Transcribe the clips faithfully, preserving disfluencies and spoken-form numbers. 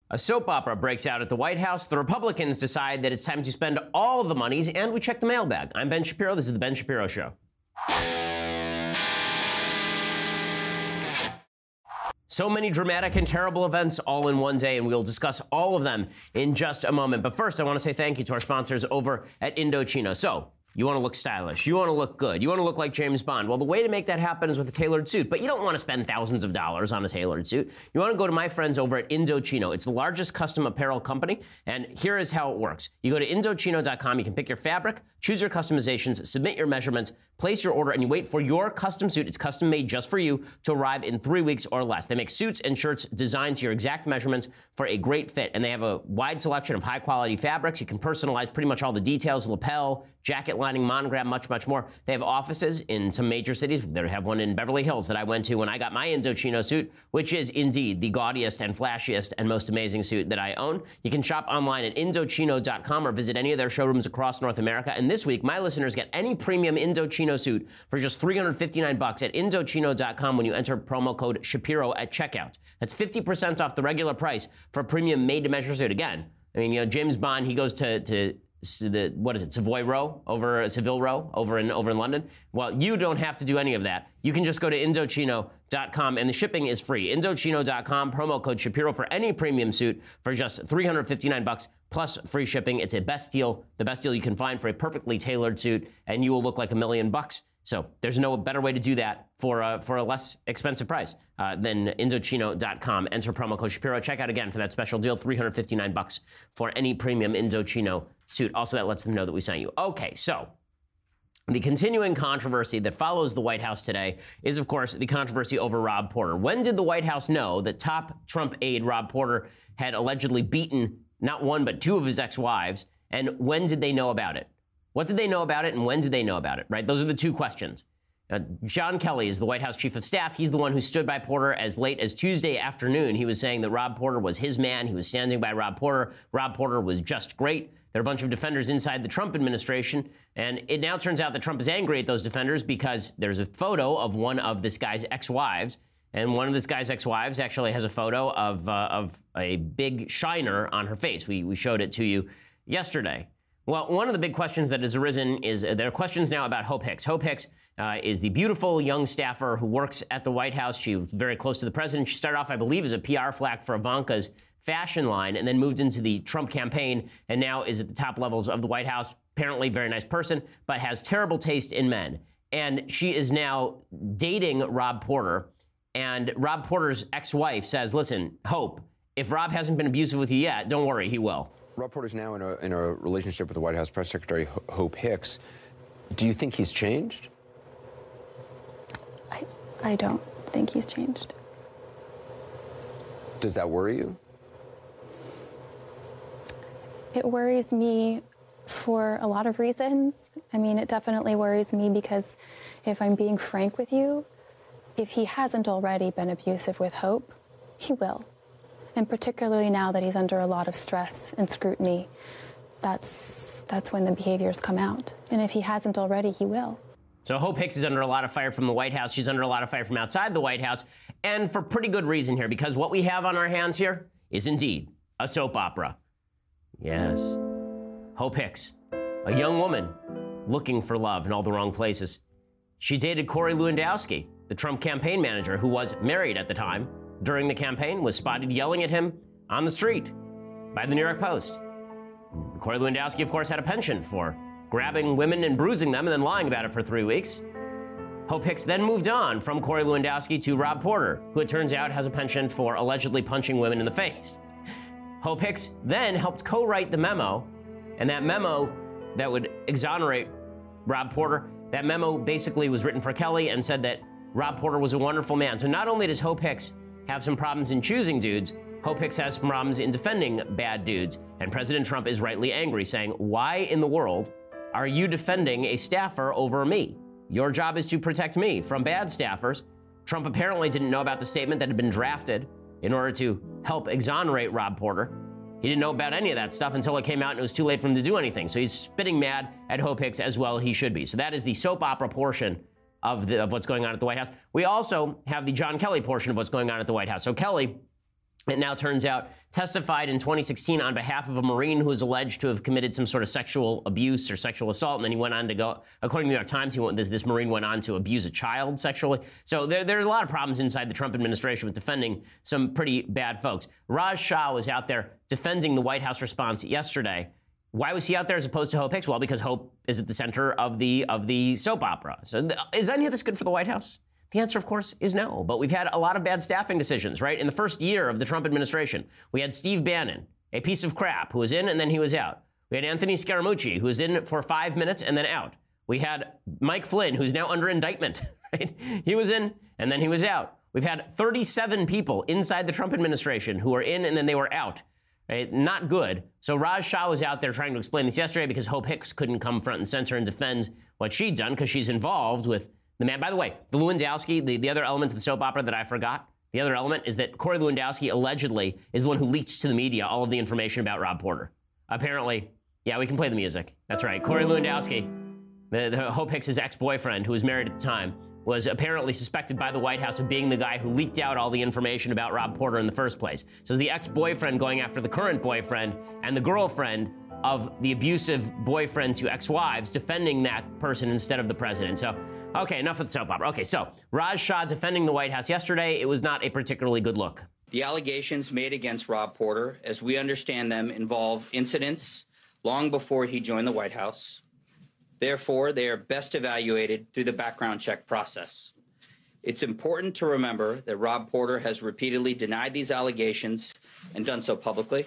A soap opera breaks out at the White House. The Republicans decide that it's time to spend all of the monies, and we check the mailbag. I'm Ben Shapiro. This is The Ben Shapiro Show. So many dramatic and terrible events all in one day, and we'll discuss all of them in just a moment. But first, I want to say thank you to our sponsors over at Indochino. So, you want to look stylish. You want to look good. You want to look like James Bond. Well, the way to make that happen is with a tailored suit. But you don't want to spend thousands of dollars on a tailored suit. You want to go to my friends over at Indochino. It's the largest custom apparel company. And here is how it works. You go to Indochino dot com. You can pick your fabric, choose your customizations, submit your measurements, place your order, and you wait for your custom suit. It's custom made just for you to arrive in three weeks or less. They make suits and shirts designed to your exact measurements for a great fit. And they have a wide selection of high quality fabrics. You can personalize pretty much all the details, lapel, jacket lining, monogram, much, much more. They have offices in some major cities. They have one in Beverly Hills that I went to when I got my Indochino suit, which is indeed the gaudiest and flashiest and most amazing suit that I own. You can shop online at Indochino dot com or visit any of their showrooms across North America. And this week, my listeners get any premium Indochino suit for just three hundred fifty-nine bucks at Indochino dot com when you enter promo code Shapiro at checkout. That's fifty percent off the regular price for a premium made-to-measure suit. Again, I mean, you know, James Bond, he goes to, to the, what is it, Savoy Row, over Seville Row, over in over in London. Well, you don't have to do any of that. You can just go to Indochino dot com, and the shipping is free. Indochino dot com, promo code Shapiro for any premium suit for just three hundred fifty-nine bucks plus free shipping. It's a best deal, the best deal you can find for a perfectly tailored suit, and you will look like a million bucks. So there's no better way to do that for a, for a less expensive price uh, than Indochino dot com. Enter promo code Shapiro. Check out again for that special deal, three hundred fifty-nine bucks for any premium Indochino suit. Also, that lets them know that we sent you. Okay, so the continuing controversy that follows the White House today is, of course, the controversy over Rob Porter. When did the White House know that top Trump aide Rob Porter had allegedly beaten not one but two of his ex-wives, and when did they know about it? What did they know about it, and when did they know about it, right? Those are the two questions. Uh, John Kelly is the White House chief of staff. He's the one who stood by Porter as late as Tuesday afternoon. He was saying that Rob Porter was his man. He was standing by Rob Porter. Rob Porter was just great. There are a bunch of defenders inside the Trump administration, and it now turns out that Trump is angry at those defenders because there's a photo of one of this guy's ex-wives, and one of this guy's ex-wives actually has a photo of, uh, of a big shiner on her face. We, we showed it to you yesterday. Well, one of the big questions that has arisen is uh, there are questions now about Hope Hicks. Hope Hicks uh, is the beautiful young staffer who works at the White House. She was very close to the president. She started off, I believe, as a P R flack for Ivanka's fashion line and then moved into the Trump campaign and now is at the top levels of the White House. Apparently a very nice person, but has terrible taste in men. And she is now dating Rob Porter. And Rob Porter's ex-wife says, listen, Hope, if Rob hasn't been abusive with you yet, don't worry, he will. Rob Porter's now in a, in a relationship with the White House Press Secretary Hope Hicks. Do you think he's changed? I, I don't think he's changed. Does that worry you? It worries me for a lot of reasons. I mean, it definitely worries me because if I'm being frank with you, if he hasn't already been abusive with Hope, he will. And particularly now that he's under a lot of stress and scrutiny, that's that's when the behaviors come out. And if he hasn't already, he will. So Hope Hicks is under a lot of fire from the White House. She's under a lot of fire from outside the White House. And for pretty good reason here, because what we have on our hands here is indeed a soap opera. Yes. Hope Hicks, a young woman looking for love in all the wrong places. She dated Corey Lewandowski, the Trump campaign manager who was married at the time. During the campaign, was spotted yelling at him on the street by the New York Post. Corey Lewandowski, of course, had a penchant for grabbing women and bruising them and then lying about it for three weeks. Hope Hicks then moved on from Corey Lewandowski to Rob Porter, who it turns out has a penchant for allegedly punching women in the face. Hope Hicks then helped co-write the memo, and that memo that would exonerate Rob Porter, that memo basically was written for Kelly and said that Rob Porter was a wonderful man. So not only does Hope Hicks have some problems in choosing dudes, Hope Hicks has some problems in defending bad dudes. And President Trump is rightly angry, saying, why in the world are you defending a staffer over me? Your job is to protect me from bad staffers. Trump apparently didn't know about the statement that had been drafted in order to help exonerate Rob Porter. He didn't know about any of that stuff until it came out and it was too late for him to do anything. So he's spitting mad at Hope Hicks as well he should be. So that is the soap opera portion Of, the, of what's going on at the White House. We also have the John Kelly portion of what's going on at the White House. So Kelly it now turns out, testified in twenty sixteen on behalf of a Marine who was alleged to have committed some sort of sexual abuse or sexual assault. And then he went on to go, according to the New York Times, he went, this, this Marine went on to abuse a child sexually. So there, there are a lot of problems inside the Trump administration with defending some pretty bad folks. Raj Shah was out there defending the White House response yesterday. Why was he out there as opposed to Hope Hicks? Well, because Hope is at the center of the, of the soap opera. So th- is any of this good for the White House? The answer, of course, is no. But we've had a lot of bad staffing decisions, right? In the first year of the Trump administration, we had Steve Bannon, a piece of crap, who was in and then he was out. We had Anthony Scaramucci, who was in for five minutes and then out. We had Mike Flynn, who's now under indictment, right? He was in and then he was out. We've had thirty-seven people inside the Trump administration who were in and then they were out. Right? Not good. So Raj Shah was out there trying to explain this yesterday because Hope Hicks couldn't come front and center and defend what she'd done because she's involved with the man. By the way, the Lewandowski, the, the other element of the soap opera that I forgot, the other element is that Corey Lewandowski allegedly is the one who leaked to the media all of the information about Rob Porter. Apparently, yeah, we can play the music. That's right. Corey Lewandowski, the, the Hope Hicks' ex-boyfriend, who was married at the time, was apparently suspected by the White House of being the guy who leaked out all the information about Rob Porter in the first place. So it's the ex-boyfriend going after the current boyfriend and the girlfriend of the abusive boyfriend to ex-wives defending that person instead of the president. So, okay, enough of the soap opera. Okay, so Raj Shah defending the White House yesterday, it was not a particularly good look. The allegations made against Rob Porter, as we understand them, involve incidents long before he joined the White House. Therefore, they are best evaluated through the background check process. It's important to remember that Rob Porter has repeatedly denied these allegations and done so publicly.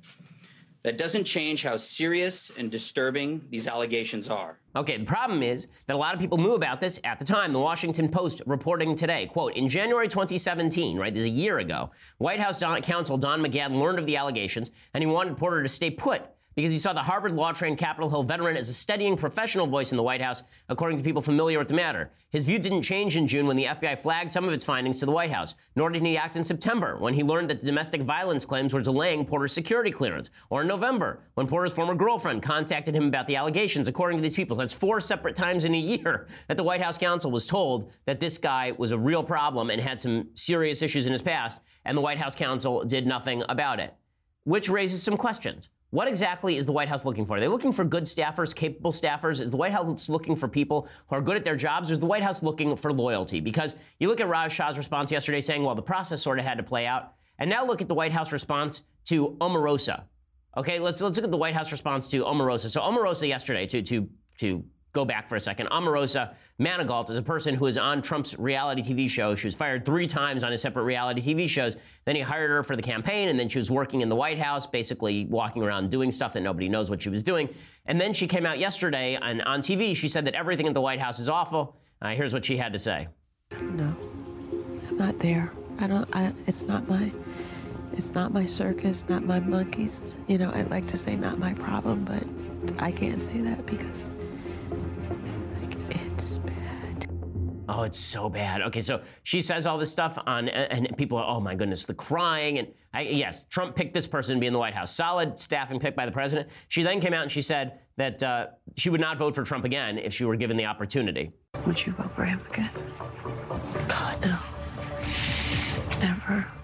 That doesn't change how serious and disturbing these allegations are. Okay, the problem is that a lot of people knew about this at the time. The Washington Post reporting today, quote, in January twenty seventeen, right, this is a year ago, White House Don- counsel Don McGahn learned of the allegations, and he wanted Porter to stay put because he saw the Harvard law-trained Capitol Hill veteran as a steadying professional voice in the White House, according to people familiar with the matter. His view didn't change in June when the F B I flagged some of its findings to the White House, nor did he act in September when he learned that the domestic violence claims were delaying Porter's security clearance, or in November when Porter's former girlfriend contacted him about the allegations, according to these people. That's four separate times in a year that the White House counsel was told that this guy was a real problem and had some serious issues in his past, and the White House counsel did nothing about it, which raises some questions. What exactly is the White House looking for? Are they looking for good staffers, capable staffers? Is the White House looking for people who are good at their jobs? Or is the White House looking for loyalty? Because you look at Raj Shah's response yesterday saying, well, the process sort of had to play out. And now look at the White House response to Omarosa. Okay, let's let's look at the White House response to Omarosa. So Omarosa yesterday, to to to go back for a second, Omarosa Manigault is a person who is on Trump's reality T V show. She was fired three times on his separate reality T V shows. Then he hired her for the campaign, and then she was working in the White House, basically walking around doing stuff that nobody knows what she was doing. And then she came out yesterday, and on T V, she said that everything at the White House is awful. Uh, here's what she had to say. No, I'm not there. I don't, I, it's not my, it's not my circus, not my monkeys. You know, I'd like to say not my problem, but I can't say that because it's bad. Oh, it's so bad. Okay, so she says all this stuff on, and people are, oh my goodness, the crying. And I, yes, Trump picked this person to be in the White House. Solid staffing pick by the president. She then came out and she said that uh, she would not vote for Trump again if she were given the opportunity. Would you vote for him again? God, no. Never.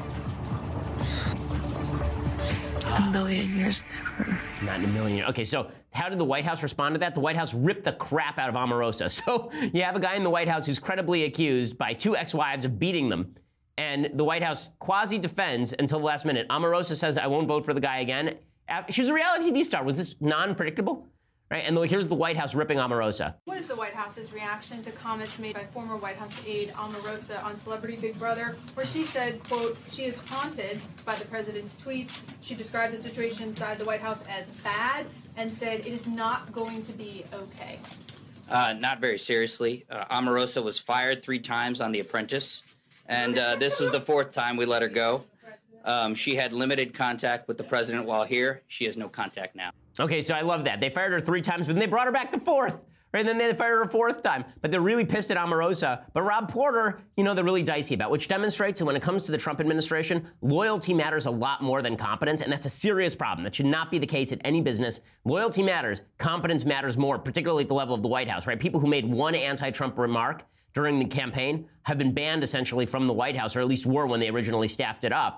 A million years, never. Not in a million years. Okay, so how did the White House respond to that? The White House ripped the crap out of Omarosa. So you have a guy in the White House who's credibly accused by two ex-wives of beating them, and the White House quasi-defends until the last minute. Omarosa says, I won't vote for the guy again. She was a reality T V star. Was this non-predictable? Right? And here's the White House ripping Omarosa. What is the White House's reaction to comments made by former White House aide Omarosa on Celebrity Big Brother, where she said, quote, she is haunted by the president's tweets. She described the situation inside the White House as bad and said it is not going to be okay. Uh, not very seriously. Uh, Omarosa was fired three times on The Apprentice, and uh, this was the fourth time we let her go. Um, she had limited contact with the president while here. She has no contact now. Okay, so I love that. They fired her three times, but then they brought her back the fourth. Right? And then they fired her a fourth time. But they're really pissed at Omarosa. But Rob Porter, you know, they're really dicey about, which demonstrates that when it comes to the Trump administration, loyalty matters a lot more than competence, and that's a serious problem. That should not be the case at any business. Loyalty matters. Competence matters more, particularly at the level of the White House, right? People who made one anti-Trump remark during the campaign have been banned essentially from the White House, or at least were when they originally staffed it up.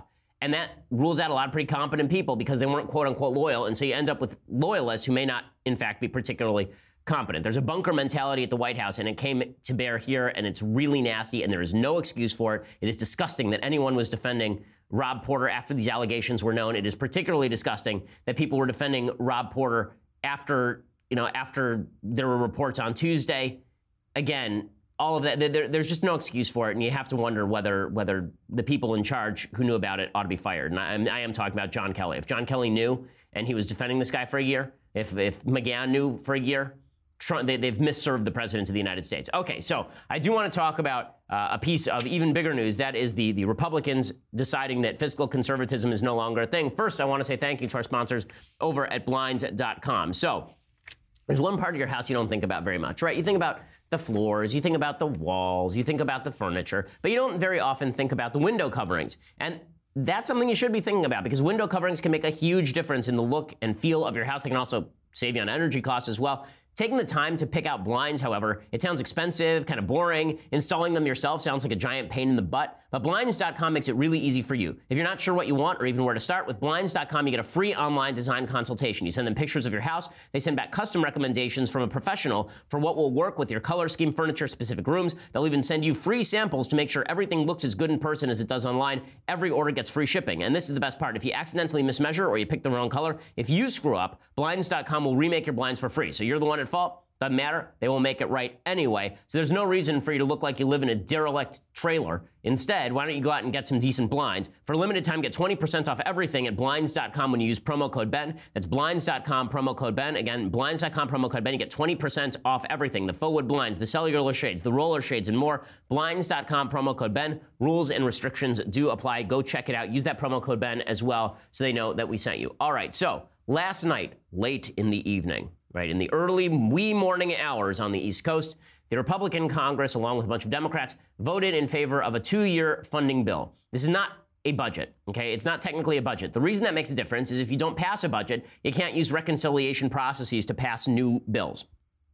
And that rules out a lot of pretty competent people because they weren't quote unquote loyal. And so you end up with loyalists who may not, in fact, be particularly competent. There's a bunker mentality at the White House, and it came to bear here, and it's really nasty, and there is no excuse for it. It is disgusting that anyone was defending Rob Porter after these allegations were known. It is particularly disgusting that people were defending Rob Porter after, you know, after there were reports on Tuesday. Again, all of that, there, there's just no excuse for it, and you have to wonder whether whether the people in charge who knew about it ought to be fired. And I, I am talking about John Kelly. If John Kelly knew and he was defending this guy for a year, if if McGahn knew for a year, Trump, they, they've misserved the president of the United States. Okay, so I do want to talk about uh, a piece of even bigger news. That is the, the Republicans deciding that fiscal conservatism is no longer a thing. First, I want to say thank you to our sponsors over at blinds dot com. So there's one part of your house you don't think about very much, right? You think about the floors, you think about the walls, you think about the furniture, but you don't very often think about the window coverings. And that's something you should be thinking about because window coverings can make a huge difference in the look and feel of your house. They can also save you on energy costs as well. Taking the time to pick out blinds, however, it sounds expensive, kind of boring. Installing them yourself sounds like a giant pain in the butt, but blinds dot com makes it really easy for you. If you're not sure what you want or even where to start, with blinds dot com, you get a free online design consultation. You send them pictures of your house. They send back custom recommendations from a professional for what will work with your color scheme, furniture, specific rooms. They'll even send you free samples to make sure everything looks as good in person as it does online. Every order gets free shipping. And this is the best part. If you accidentally mismeasure or you pick the wrong color, if you screw up, blinds dot com will remake your blinds for free. So you're the one at fault. Doesn't matter. They will make it right anyway. So there's no reason for you to look like you live in a derelict trailer. Instead, why don't you go out and get some decent blinds? For a limited time, get twenty percent off everything at blinds dot com when you use promo code Ben. That's blinds dot com, promo code Ben. Again, blinds dot com, promo code Ben. You get twenty percent off everything. The faux wood blinds, the cellular shades, the roller shades, and more. blinds dot com, promo code Ben. Rules and restrictions do apply. Go check it out. Use that promo code Ben as well so they know that we sent you. All right, so last night, late in the evening, right, in the early wee morning hours on the East Coast, the Republican Congress, along with a bunch of Democrats, voted in favor of a two-year funding bill. This is not a budget, okay? It's not technically a budget. The reason that makes a difference is if you don't pass a budget, you can't use reconciliation processes to pass new bills.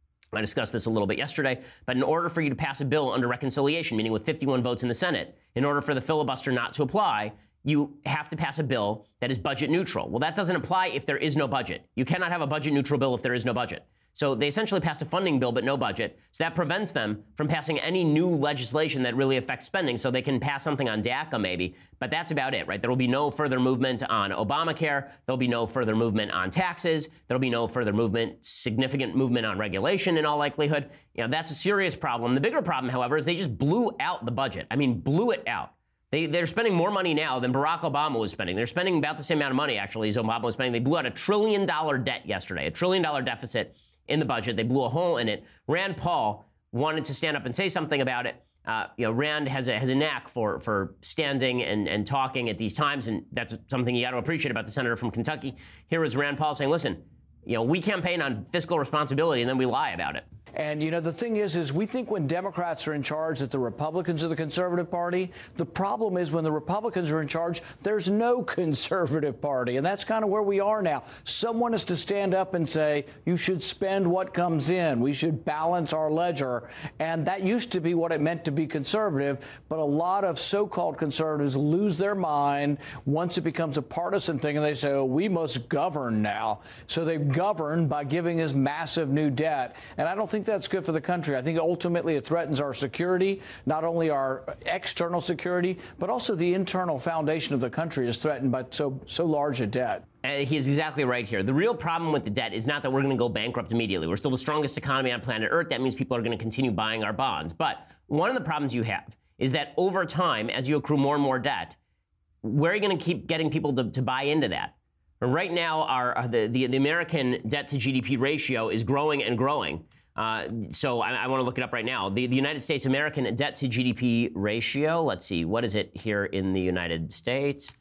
I discussed this a little bit yesterday, but in order for you to pass a bill under reconciliation, meaning with fifty-one votes in the Senate, in order for the filibuster not to apply, you have to pass a bill that is budget neutral. Well, that doesn't apply if there is no budget. You cannot have a budget neutral bill if there is no budget. So they essentially passed a funding bill but no budget. So that prevents them from passing any new legislation that really affects spending. So they can pass something on DACA maybe, but that's about it, right? There will be no further movement on Obamacare. There'll be no further movement on taxes. There'll be no further movement, significant movement on regulation in all likelihood. You know, that's a serious problem. The bigger problem, however, is they just blew out the budget. I mean, blew it out. They, they're spending more money now than Barack Obama was spending. They're spending about the same amount of money, actually, as Obama was spending. They blew out a trillion dollar debt yesterday, a trillion dollar deficit in the budget. They blew a hole in it. Rand Paul wanted to stand up and say something about it. Uh, you know, Rand has a, has a knack for, for standing and, and talking at these times, and that's something you got to appreciate about the senator from Kentucky. Here was Rand Paul saying, listen, you know, we campaign on fiscal responsibility and then we lie about it. And, you know, the thing is, is we think when Democrats are in charge that the Republicans are the conservative party. The problem is when the Republicans are in charge, there's no conservative party. And that's kind of where we are now. Someone is to stand up and say, you should spend what comes in. We should balance our ledger. And that used to be what it meant to be conservative. But a lot of so-called conservatives lose their mind once it becomes a partisan thing. And they say, oh, we must govern now. So they govern by giving us massive new debt. And I don't think that's good for the country. I think ultimately it threatens our security, not only our external security, but also the internal foundation of the country is threatened by so so large a debt. And he is exactly right here. The real problem with the debt is not that we're going to go bankrupt immediately. We're still the strongest economy on planet Earth. That means people are going to continue buying our bonds. But one of the problems you have is that over time, as you accrue more and more debt, where are you going to keep getting people to, to buy into that? Right now, our the, the, the American debt to G D P ratio is growing and growing. Uh, so I, I want to look it up right now. The, the United States American debt to G D P ratio, let's see, what is it here in the United States,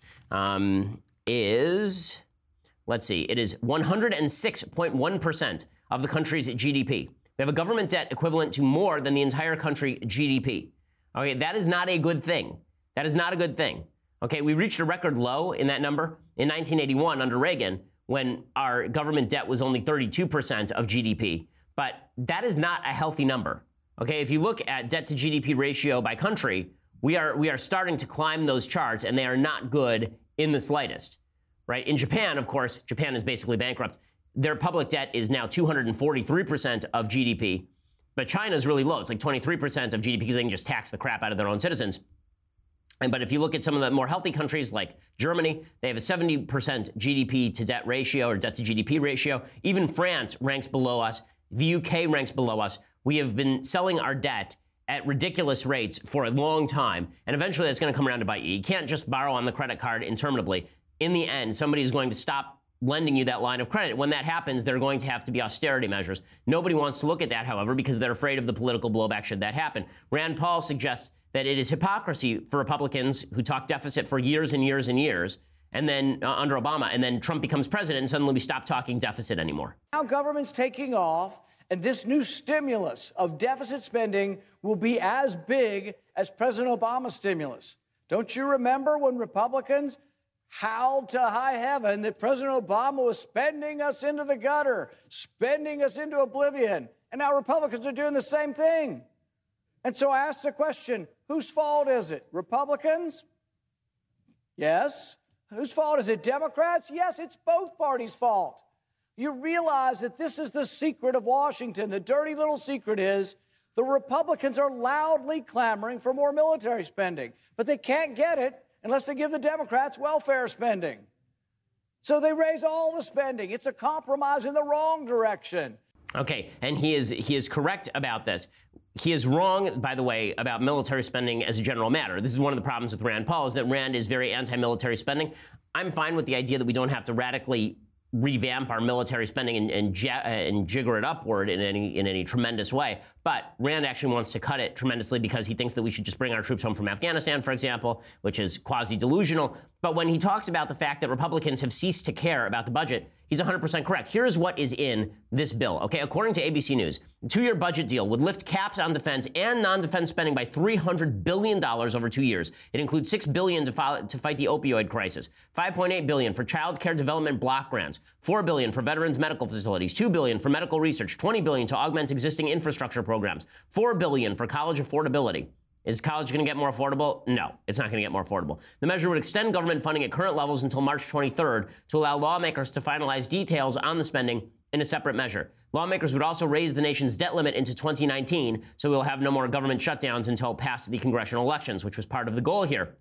um, is, let's see, it is one hundred six point one percent of the country's G D P. We have a government debt equivalent to more than the entire country G D P. Okay, that is not a good thing. That is not a good thing. Okay, we reached a record low in that number in nineteen eighty-one under Reagan when our government debt was only thirty-two percent of G D P. But that is not a healthy number. Okay, if you look at debt to G D P ratio by country, we are we are starting to climb those charts, and they are not good in the slightest, right? In Japan, of course, Japan is basically bankrupt. Their public debt is now two hundred forty-three percent of G D P, but China's really low. It's like twenty-three percent of G D P because they can just tax the crap out of their own citizens. And but if you look at some of the more healthy countries like Germany, they have a seventy percent G D P to debt ratio or debt to G D P ratio. Even France ranks below us. The U K ranks below us. We have been selling our debt at ridiculous rates for a long time, and eventually that's going to come around to bite you. You can't just borrow on the credit card interminably. In the end, somebody is going to stop lending you that line of credit. When that happens, there are going to have to be austerity measures. Nobody wants to look at that, however, because they're afraid of the political blowback should that happen. Rand Paul suggests that it is hypocrisy for Republicans who talk deficit for years and years and years, and then uh, under Obama, and then Trump becomes president, and suddenly we stop talking deficit anymore. Now government's taking off, and this new stimulus of deficit spending will be as big as President Obama's stimulus. Don't you remember when Republicans howled to high heaven that President Obama was spending us into the gutter, spending us into oblivion? And now Republicans are doing the same thing. And so I ask the question, whose fault is it? Republicans? Yes. Whose fault is it? Democrats? Yes, it's both parties' fault. You realize that this is the secret of Washington. The dirty little secret is the Republicans are loudly clamoring for more military spending, but they can't get it unless they give the Democrats welfare spending. So they raise all the spending. It's a compromise in the wrong direction. Okay, and he is he is correct about this. He is wrong, by the way, about military spending as a general matter. This is one of the problems with Rand Paul, is that Rand is very anti-military spending. I'm fine with the idea that we don't have to radically revamp our military spending and, and, ja- and jigger it upward in any in any tremendous way. But Rand actually wants to cut it tremendously because he thinks that we should just bring our troops home from Afghanistan, for example, which is quasi-delusional. But when he talks about the fact that Republicans have ceased to care about the budget, he's one hundred percent correct. Here's what is in this bill. Okay, according to A B C News, the two-year budget deal would lift caps on defense and non-defense spending by three hundred billion dollars over two years. It includes six billion dollars to, file, to fight the opioid crisis, five point eight billion dollars for child care development block grants, four billion dollars for veterans medical facilities, two billion dollars for medical research, twenty billion dollars to augment existing infrastructure programs, four billion dollars for college affordability. Is college going to get more affordable? No, it's not going to get more affordable. The measure would extend government funding at current levels until March twenty-third to allow lawmakers to finalize details on the spending in a separate measure. Lawmakers would also raise the nation's debt limit into twenty nineteen, so we'll have no more government shutdowns until past the congressional elections, which was part of the goal here.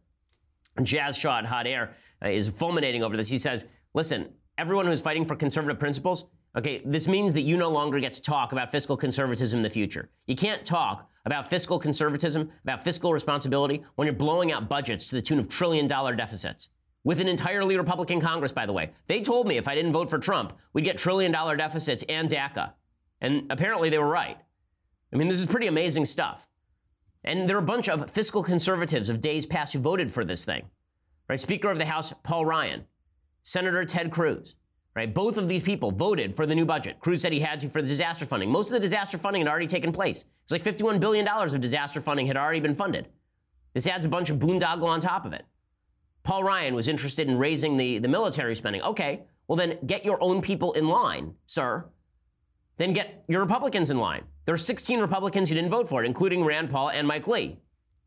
Jazz Shaw at Hot Air uh, is fulminating over this. He says, listen, everyone who's fighting for conservative principles, okay, this means that you no longer get to talk about fiscal conservatism in the future. You can't talk about fiscal conservatism, about fiscal responsibility, when you're blowing out budgets to the tune of trillion dollar deficits. With an entirely Republican Congress, by the way. They told me if I didn't vote for Trump, we'd get trillion dollar deficits and DACA. And apparently they were right. I mean, this is pretty amazing stuff. And there are a bunch of fiscal conservatives of days past who voted for this thing. Right? Speaker of the House, Paul Ryan. Senator Ted Cruz. Right? Both of these people voted for the new budget. Cruz said he had to for the disaster funding. Most of the disaster funding had already taken place. It's like fifty-one billion dollars of disaster funding had already been funded. This adds a bunch of boondoggle on top of it. Paul Ryan was interested in raising the, the military spending. Okay, well then get your own people in line, sir. Then get your Republicans in line. There are sixteen Republicans who didn't vote for it, including Rand Paul and Mike Lee.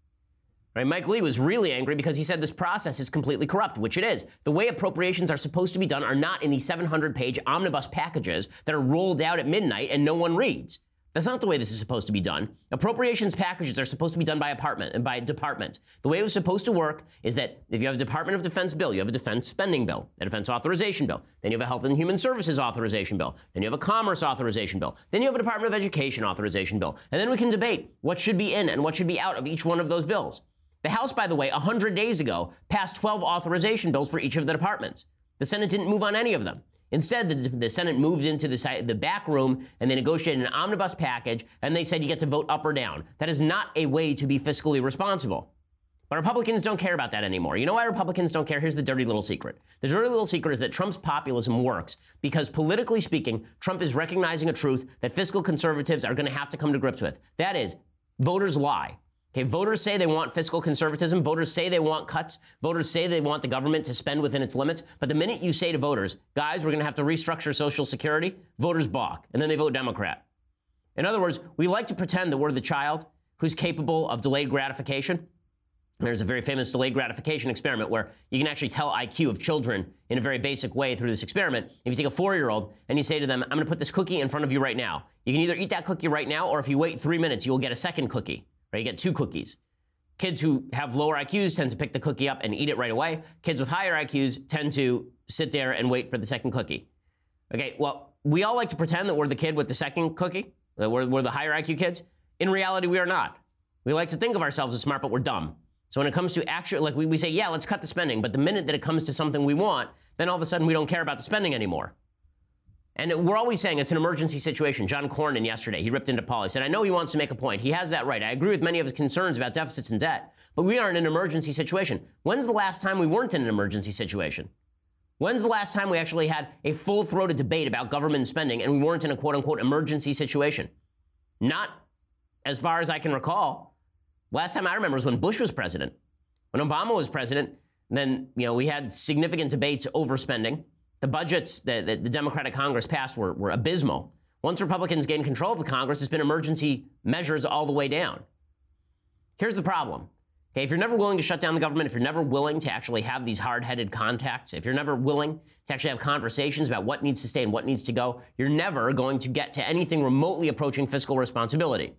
Right? Mike Lee was really angry because he said this process is completely corrupt, which it is. The way appropriations are supposed to be done are not in these seven hundred page omnibus packages that are rolled out at midnight and no one reads. That's not the way this is supposed to be done. Appropriations packages are supposed to be done by department and by department. The way it was supposed to work is that if you have a Department of Defense bill, you have a defense spending bill, a defense authorization bill, then you have a Health and Human Services authorization bill, then you have a Commerce authorization bill, then you have a Department of Education authorization bill, and then we can debate what should be in and what should be out of each one of those bills. The House, by the way, one hundred days ago, passed twelve authorization bills for each of the departments. The Senate didn't move on any of them. Instead, the, the Senate moved into the, the back room and they negotiated an omnibus package, and they said you get to vote up or down. That is not a way to be fiscally responsible. But Republicans don't care about that anymore. You know why Republicans don't care? Here's the dirty little secret. The dirty little secret is that Trump's populism works because, politically speaking, Trump is recognizing a truth that fiscal conservatives are going to have to come to grips with. That is, voters lie. Okay, voters say they want fiscal conservatism. Voters say they want cuts. Voters say they want the government to spend within its limits. But the minute you say to voters, guys, we're going to have to restructure Social Security, voters balk, and then they vote Democrat. In other words, we like to pretend that we're the child who's capable of delayed gratification. There's a very famous delayed gratification experiment where you can actually tell I Q of children in a very basic way through this experiment. If you take a four-year-old and you say to them, I'm going to put this cookie in front of you right now. You can either eat that cookie right now, or if you wait three minutes, you will get a second cookie, right? You get two cookies. Kids who have lower I Qs tend to pick the cookie up and eat it right away. Kids with higher I Qs tend to sit there and wait for the second cookie. Okay, well, we all like to pretend that we're the kid with the second cookie, that we're, we're the higher I Q kids. In reality, we are not. We like to think of ourselves as smart, but we're dumb. So when it comes to actual, like we, we say, yeah, let's cut the spending. But the minute that it comes to something we want, then all of a sudden we don't care about the spending anymore. And we're always saying it's an emergency situation. John Cornyn yesterday, he ripped into Paul. He said, I know he wants to make a point. He has that right. I agree with many of his concerns about deficits and debt. But we are in an emergency situation. When's the last time we weren't in an emergency situation? When's the last time we actually had a full-throated debate about government spending and we weren't in a quote-unquote emergency situation? Not as far as I can recall. Last time I remember was when Bush was president. When Obama was president, then, you know, we had significant debates over spending. The budgets that, that the Democratic Congress passed were, were abysmal. Once Republicans gained control of the Congress, it's been emergency measures all the way down. Here's the problem. Okay, if you're never willing to shut down the government, if you're never willing to actually have these hard-headed contacts, if you're never willing to actually have conversations about what needs to stay and what needs to go, you're never going to get to anything remotely approaching fiscal responsibility.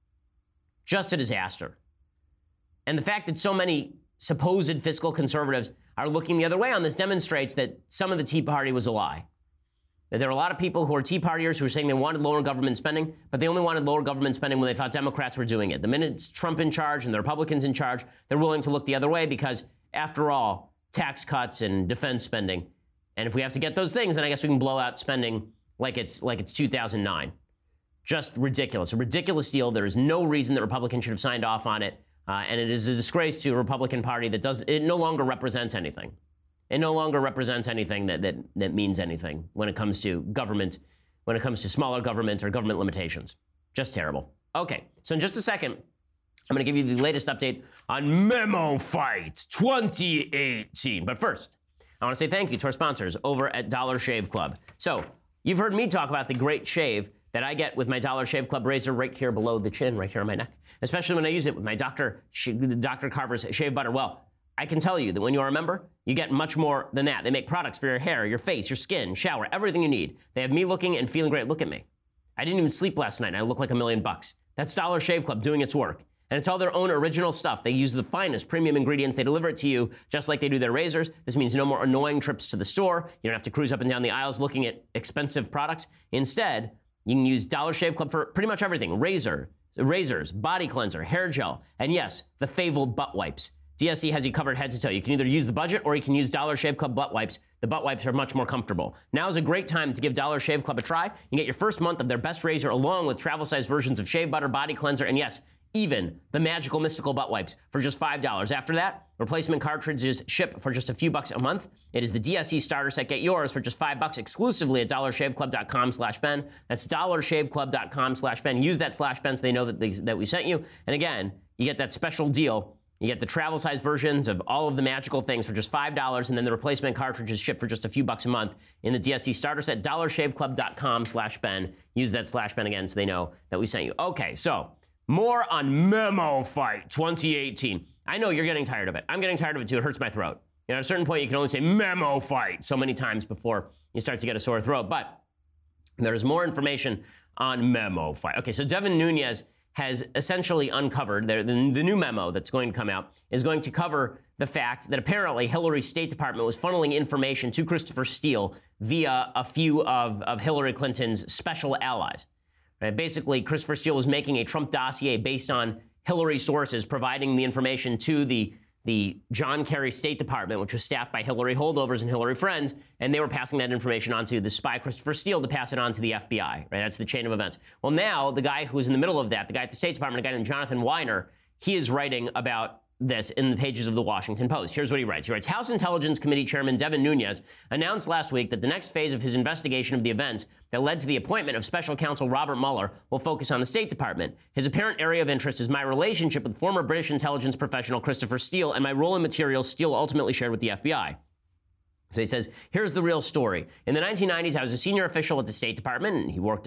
Just a disaster. And the fact that so many supposed fiscal conservatives are looking the other way on this demonstrates that some of the Tea Party was a lie. That there are a lot of people who are Tea Partiers who are saying they wanted lower government spending, but they only wanted lower government spending when they thought Democrats were doing it. The minute it's Trump in charge and the Republicans in charge, they're willing to look the other way because, after all, tax cuts and defense spending. And if we have to get those things, then I guess we can blow out spending like it's like it's two thousand nine. Just ridiculous. A ridiculous deal. There is no reason that Republicans should have signed off on it. Uh, and it is a disgrace to a Republican Party that does, it no longer represents anything. It no longer represents anything that, that, that means anything when it comes to government, when it comes to smaller government or government limitations. Just terrible. Okay, so in just a second, I'm going to give you the latest update on Memo Fight twenty eighteen. But first, I want to say thank you to our sponsors over at Dollar Shave Club. So you've heard me talk about the great shave that I get with my Dollar Shave Club razor right here below the chin, right here on my neck, especially when I use it with my Doctor Doctor Carver's shave butter. Well, I can tell you that when you are a member, you get much more than that. They make products for your hair, your face, your skin, shower, everything you need. They have me looking and feeling great. Look at me. I didn't even sleep last night, and I look like a million bucks. That's Dollar Shave Club doing its work. And it's all their own original stuff. They use the finest premium ingredients. They deliver it to you just like they do their razors. This means no more annoying trips to the store. You don't have to cruise up and down the aisles looking at expensive products. Instead, you can use Dollar Shave Club for pretty much everything. Razor, razors, body cleanser, hair gel, and yes, the fabled butt wipes. D S C has you covered head to toe. You can either use the budget or you can use Dollar Shave Club butt wipes. The butt wipes are much more comfortable. Now is a great time to give Dollar Shave Club a try. You can get your first month of their best razor along with travel-sized versions of shave butter, body cleanser, and yes, even the magical mystical butt wipes for just five dollars. After that, replacement cartridges ship for just a few bucks a month. It is the D S C starter set. Get yours for just five bucks exclusively at dollarshaveclub.com slash Ben. That's dollarshaveclub.com slash Ben. Use that slash Ben so they know that, they, that we sent you. And again, you get that special deal. You get the travel-sized versions of all of the magical things for just five dollars, and then the replacement cartridges ship for just a few bucks a month in the D S C starter set. dollarshaveclub.com slash Ben. Use that slash Ben again so they know that we sent you. Okay, so more on Memo Fight twenty eighteen. I know you're getting tired of it. I'm getting tired of it too. It hurts my throat. You know, at a certain point, you can only say Memo Fight so many times before you start to get a sore throat. But there's more information on Memo Fight. Okay, so Devin Nunes has essentially uncovered, the, the, the new memo that's going to come out is going to cover the fact that apparently Hillary's State Department was funneling information to Christopher Steele via a few of, of Hillary Clinton's special allies. Right? Basically, Christopher Steele was making a Trump dossier based on Hillary sources providing the information to the the John Kerry State Department, which was staffed by Hillary holdovers and Hillary friends, and they were passing that information on to the spy Christopher Steele to pass it on to the F B I, right? That's the chain of events. Well, now the guy who was in the middle of that, the guy at the State Department, a guy named Jonathan Weiner, he is writing about this in the pages of the Washington Post. Here's what he writes. He writes, House Intelligence Committee Chairman Devin Nunes announced last week that the next phase of his investigation of the events that led to the appointment of Special Counsel Robert Mueller will focus on the State Department. His apparent area of interest is my relationship with former British intelligence professional Christopher Steele and my role in materials Steele ultimately shared with the F B I. So he says, here's the real story. In the nineteen nineties, I was a senior official at the State Department, and he worked on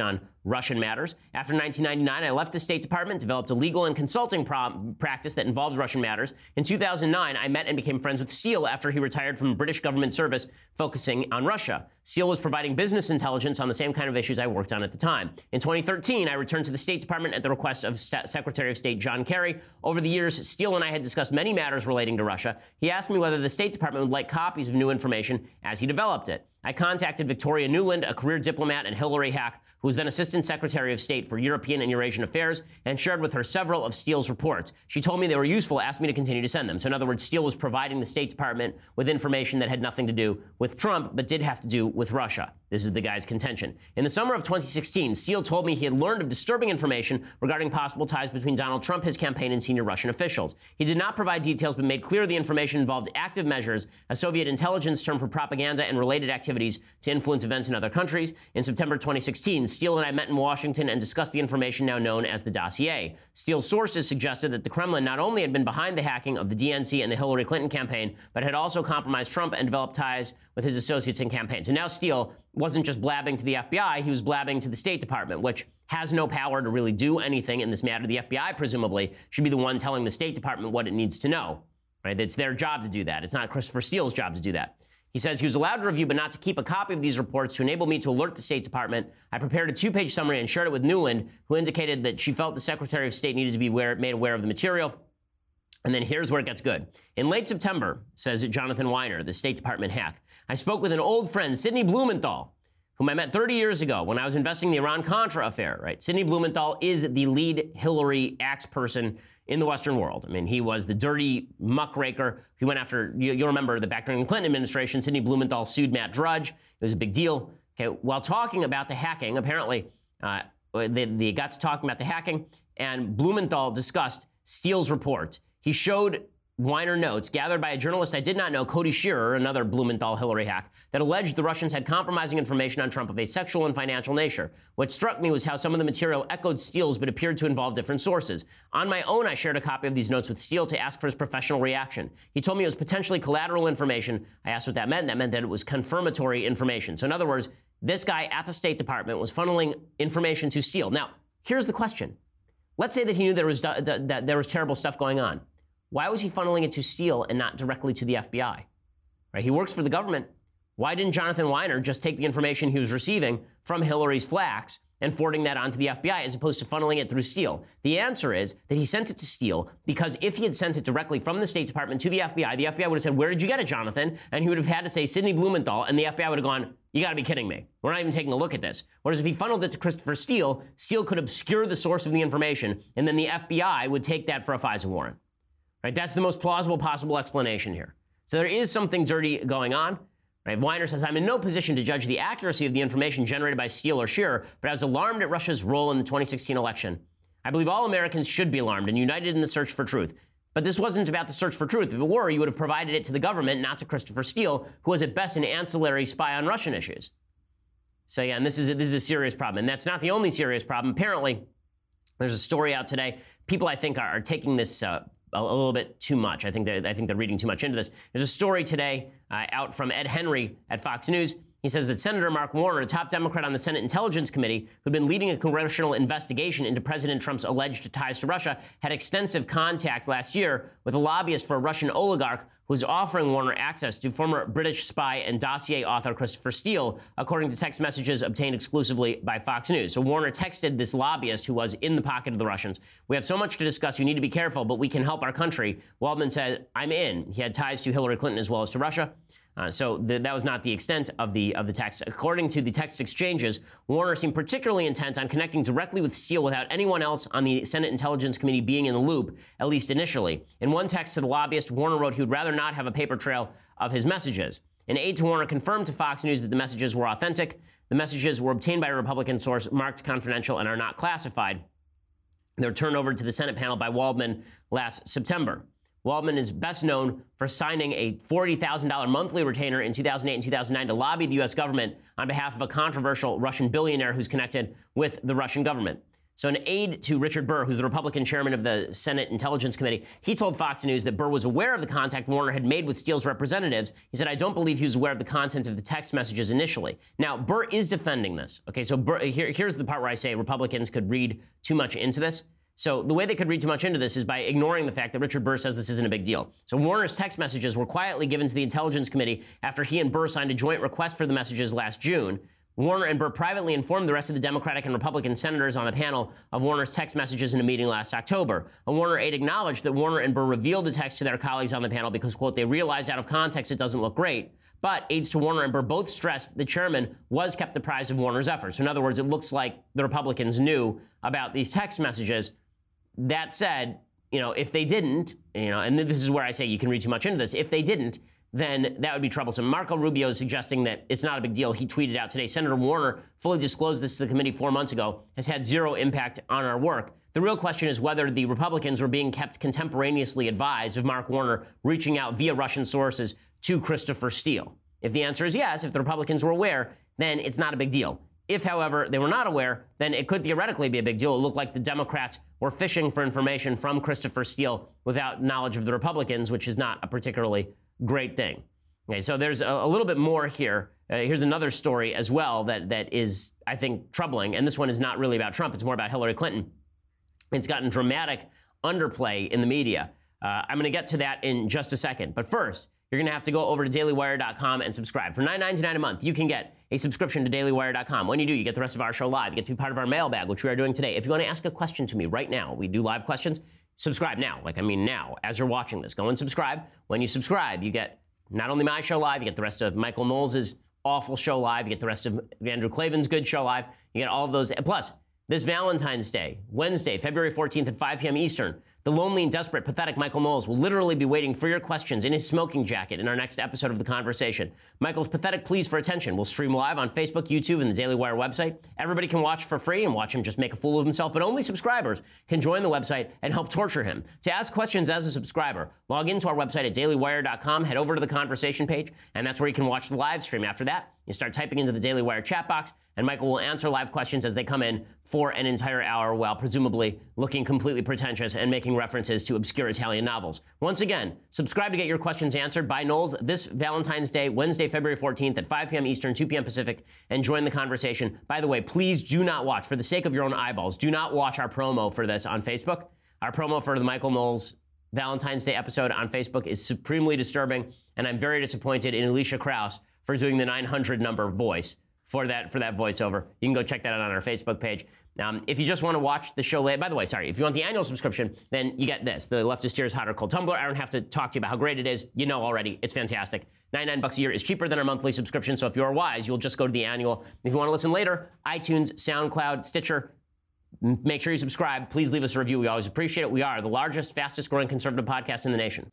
Russian matters. After nineteen ninety-nine, I left the State Department, developed a legal and consulting pro- practice that involved Russian matters. In two thousand nine, I met and became friends with Steele after he retired from British government service, focusing on Russia. Steele was providing business intelligence on the same kind of issues I worked on at the time. In twenty thirteen, I returned to the State Department at the request of St- Secretary of State John Kerry. Over the years, Steele and I had discussed many matters relating to Russia. He asked me whether the State Department would like copies of new information as he developed it. I contacted Victoria Nuland, a career diplomat and Hillary hack, who was then Assistant Secretary of State for European and Eurasian Affairs, and shared with her several of Steele's reports. She told me they were useful, asked me to continue to send them. So in other words, Steele was providing the State Department with information that had nothing to do with Trump, but did have to do with Russia. This is the guy's contention. In the summer of twenty sixteen, Steele told me he had learned of disturbing information regarding possible ties between Donald Trump, his campaign, and senior Russian officials. He did not provide details, but made clear the information involved active measures, a Soviet intelligence term for propaganda and related activities to influence events in other countries. In September twenty sixteen, Steele and I met in Washington and discussed the information now known as the dossier. Steele's sources suggested that the Kremlin not only had been behind the hacking of the D N C and the Hillary Clinton campaign, but had also compromised Trump and developed ties with his associates in campaigns. And now Steele wasn't just blabbing to the F B I, he was blabbing to the State Department, which has no power to really do anything in this matter. The F B I, presumably, should be the one telling the State Department what it needs to know, right? It's their job to do that. It's not Christopher Steele's job to do that. He says he was allowed to review, but not to keep a copy of these reports to enable me to alert the State Department. I prepared a two-page summary and shared it with Nuland, who indicated that she felt the Secretary of State needed to be aware, made aware of the material. And then here's where it gets good. In late September, says Jonathan Weiner, the State Department hack, I spoke with an old friend, Sidney Blumenthal, whom I met thirty years ago when I was investing in the Iran-Contra affair, right? Sidney Blumenthal is the lead Hillary axe person in the Western world. I mean, he was the dirty muckraker. He went after, you, you'll remember that back during the Clinton administration, Sidney Blumenthal sued Matt Drudge. It was a big deal. Okay, while talking about the hacking, apparently, uh, they, they got to talking about the hacking, and Blumenthal discussed Steele's report. He showed Weiner notes gathered by a journalist I did not know, Cody Shearer, another Blumenthal Hillary hack, that alleged the Russians had compromising information on Trump of a sexual and financial nature. What struck me was how some of the material echoed Steele's but appeared to involve different sources. On my own, I shared a copy of these notes with Steele to ask for his professional reaction. He told me it was potentially collateral information. I asked what that meant. That meant that it was confirmatory information. So in other words, this guy at the State Department was funneling information to Steele. Now, here's the question. Let's say that he knew there was, that there was terrible stuff going on. Why was he funneling it to Steele and not directly to the F B I? Right? He works for the government. Why didn't Jonathan Weiner just take the information he was receiving from Hillary's flax and forwarding that onto the F B I as opposed to funneling it through Steele? The answer is that he sent it to Steele because if he had sent it directly from the State Department to the F B I, the F B I would have said, "Where did you get it, Jonathan?" And he would have had to say Sidney Blumenthal, and the F B I would have gone, "You got to be kidding me. We're not even taking a look at this." Whereas if he funneled it to Christopher Steele, Steele could obscure the source of the information, and then the F B I would take that for a FISA warrant. Right? That's the most plausible possible explanation here. So there is something dirty going on. Right? Weiner says, I'm in no position to judge the accuracy of the information generated by Steele or Shearer, but I was alarmed at Russia's role in the twenty sixteen election. I believe all Americans should be alarmed and united in the search for truth. But this wasn't about the search for truth. If it were, you would have provided it to the government, not to Christopher Steele, who was at best an ancillary spy on Russian issues. So yeah, and this is a, this is a serious problem. And that's not the only serious problem. Apparently, there's a story out today. People, I think, are, are taking this uh, a little bit too much. I think they're, I think they're reading too much into this. There's a story today uh, out from Ed Henry at Fox News. He says that Senator Mark Warner, a top Democrat on the Senate Intelligence Committee, who'd been leading a congressional investigation into President Trump's alleged ties to Russia, had extensive contact last year with a lobbyist for a Russian oligarch who was offering Warner access to former British spy and dossier author Christopher Steele, according to text messages obtained exclusively by Fox News. So Warner texted this lobbyist who was in the pocket of the Russians. We have so much to discuss. You need to be careful, but we can help our country. Waldman said, I'm in. He had ties to Hillary Clinton as well as to Russia. Uh, so th- that was not the extent of the of the text. According to the text exchanges, Warner seemed particularly intent on connecting directly with Steele without anyone else on the Senate Intelligence Committee being in the loop, at least initially. In one text to the lobbyist, Warner wrote he would rather not have a paper trail of his messages. An aide to Warner confirmed to Fox News that the messages were authentic. The messages were obtained by a Republican source, marked confidential, and are not classified. They were turned over to the Senate panel by Waldman last September. Waldman is best known for signing a forty thousand dollars monthly retainer in two thousand eight and two thousand nine to lobby the U S government on behalf of a controversial Russian billionaire who's connected with the Russian government. So an aide to Richard Burr, who's the Republican chairman of the Senate Intelligence Committee, he told Fox News that Burr was aware of the contact Warner had made with Steele's representatives. He said, I don't believe he was aware of the content of the text messages initially. Now, Burr is defending this. Okay, so Burr, here, here's the part where I say Republicans could read too much into this. So the way they could read too much into this is by ignoring the fact that Richard Burr says this isn't a big deal. So Warner's text messages were quietly given to the Intelligence Committee after he and Burr signed a joint request for the messages last June. Warner and Burr privately informed the rest of the Democratic and Republican senators on the panel of Warner's text messages in a meeting last October. A Warner aide acknowledged that Warner and Burr revealed the text to their colleagues on the panel because, quote, they realized out of context it doesn't look great. But aides to Warner and Burr both stressed the chairman was kept apprised of Warner's efforts. So in other words, it looks like the Republicans knew about these text messages. That said, you know, if they didn't, you know, and this is where I say you can read too much into this, if they didn't, then that would be troublesome. Marco Rubio is suggesting that it's not a big deal. He tweeted out today, Senator Warner fully disclosed this to the committee four months ago, has had zero impact on our work. The real question is whether the Republicans were being kept contemporaneously advised of Mark Warner reaching out via Russian sources to Christopher Steele. If the answer is yes, if the Republicans were aware, then it's not a big deal. If, however, they were not aware, then it could theoretically be a big deal. It looked like the Democrats were fishing for information from Christopher Steele without knowledge of the Republicans, which is not a particularly great thing. Okay, so there's a, a little bit more here. Uh, here's another story as well that that is, I think, troubling. And this one is not really about Trump. It's more about Hillary Clinton. It's gotten dramatic underplay in the media. Uh, I'm going to get to that in just a second. But first, you're going to have to go over to daily wire dot com and subscribe. For nine ninety-nine a month, you can get a subscription to daily wire dot com. When you do, you get the rest of our show live. You get to be part of our mailbag, which we are doing today. If you want to ask a question to me right now, we do live questions. Subscribe now. Like, I mean now, as you're watching this. Go and subscribe. When you subscribe, you get not only my show live, you get the rest of Michael Knowles' awful show live. You get the rest of Andrew Klavan's good show live. You get all of those. Plus, this Valentine's Day, Wednesday, February fourteenth at five p.m. Eastern, the lonely and desperate, pathetic Michael Knowles will literally be waiting for your questions in his smoking jacket in our next episode of The Conversation. Michael's pathetic pleas for attention will stream live on Facebook, YouTube, and the Daily Wire website. Everybody can watch for free and watch him just make a fool of himself, but only subscribers can join the website and help torture him. To ask questions as a subscriber, log into our website at daily wire dot com, head over to the Conversation page, and that's where you can watch the live stream. After that, you start typing into the Daily Wire chat box, and Michael will answer live questions as they come in for an entire hour while presumably looking completely pretentious and making references to obscure Italian novels. Once again, subscribe to get your questions answered by Knowles this Valentine's Day, Wednesday, February fourteenth at five p.m. Eastern, two p.m. Pacific, and join the conversation. By the way, please do not watch, for the sake of your own eyeballs, do not watch our promo for this on Facebook. Our promo for the Michael Knowles Valentine's Day episode on Facebook is supremely disturbing, and I'm very disappointed in Alicia Krause for doing the nine hundred number voice for that for that voiceover. You can go check that out on our Facebook page. Um, if you just want to watch the show later, by the way, sorry, if you want the annual subscription, then you get this, the Leftist Tears Hot or Cold Tumbler. I don't have to talk to you about how great it is. You know already. It's fantastic. ninety-nine bucks a year is cheaper than our monthly subscription, so if you're wise, you'll just go to the annual. If you want to listen later, iTunes, SoundCloud, Stitcher, make sure you subscribe. Please leave us a review. We always appreciate it. We are the largest, fastest growing conservative podcast in the nation.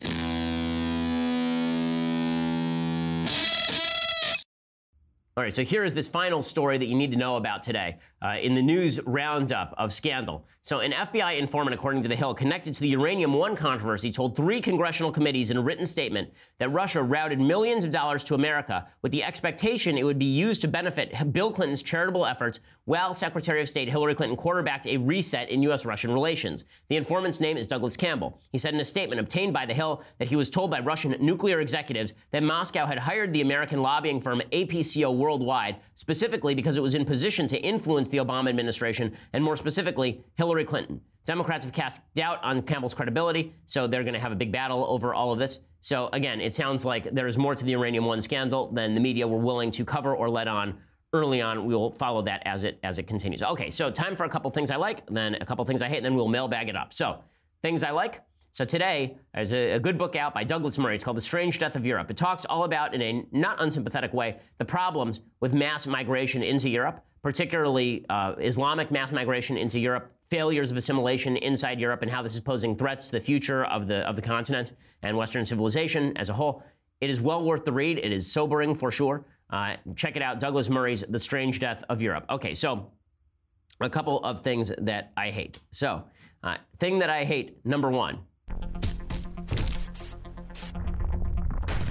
All right, so here is this final story that you need to know about today uh, in the news roundup of scandal. So an F B I informant, according to The Hill, connected to the Uranium One controversy, told three congressional committees in a written statement that Russia routed millions of dollars to America with the expectation it would be used to benefit Bill Clinton's charitable efforts while Secretary of State Hillary Clinton quarterbacked a reset in U S Russian relations. The informant's name is Douglas Campbell. He said in a statement obtained by The Hill that he was told by Russian nuclear executives that Moscow had hired the American lobbying firm A P C O worldwide, specifically because it was in position to influence the Obama administration, and more specifically, Hillary Clinton. Democrats have cast doubt on Campbell's credibility, so they're going to have a big battle over all of this. So again, it sounds like there is more to the Uranium One scandal than the media were willing to cover or let on early on. We will follow that as it as it continues. Okay, so time for a couple things I like, then a couple things I hate, and then we'll mailbag it up. So, things I like. So today, there's a, a good book out by Douglas Murray. It's called The Strange Death of Europe. It talks all about, in a not unsympathetic way, the problems with mass migration into Europe, particularly uh, Islamic mass migration into Europe, failures of assimilation inside Europe, and how this is posing threats to the future of the of the continent and Western civilization as a whole. It is well worth the read. It is sobering for sure. Uh, check it out, Douglas Murray's The Strange Death of Europe. Okay, so a couple of things that I hate. So, uh, thing that I hate, number one. All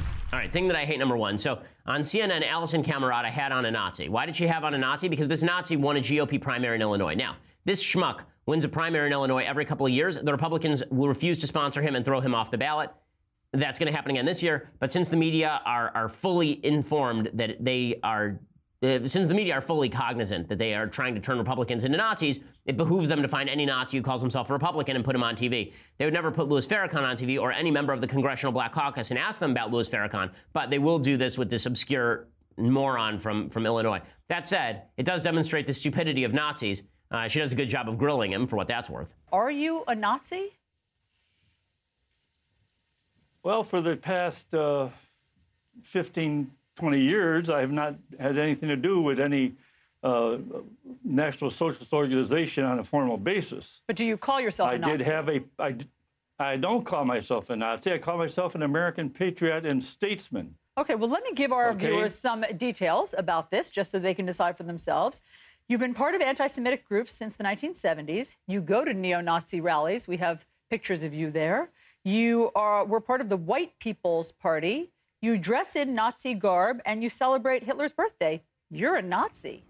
right, thing that I hate, number one. So on C N N, Allison Camerata had on a Nazi. Why did she have on a Nazi? Because this Nazi won a G O P primary in Illinois. Now, this schmuck wins a primary in Illinois every couple of years. The Republicans will refuse to sponsor him and throw him off the ballot. That's going to happen again this year. But since the media are, are fully informed that they are, uh, since the media are fully cognizant that they are trying to turn Republicans into Nazis, it behooves them to find any Nazi who calls himself a Republican and put him on T V. They would never put Louis Farrakhan on T V or any member of the Congressional Black Caucus and ask them about Louis Farrakhan, but they will do this with this obscure moron from, from Illinois. That said, it does demonstrate the stupidity of Nazis. Uh, she does a good job of grilling him for what that's worth. Are you a Nazi? Well, for the past uh, fifteen, twenty years, I have not had anything to do with any uh, National Socialist organization on a formal basis. But do you call yourself a I Nazi? did have a, I, I don't call myself a Nazi. I call myself an American patriot and statesman. Okay, well, let me give our Okay. viewers some details about this, just so they can decide for themselves. You've been part of anti-Semitic groups since the nineteen seventies. You go to neo-Nazi rallies. We have pictures of you there. You are were part of the White People's Party. You dress in Nazi garb, and you celebrate Hitler's birthday. You're a Nazi.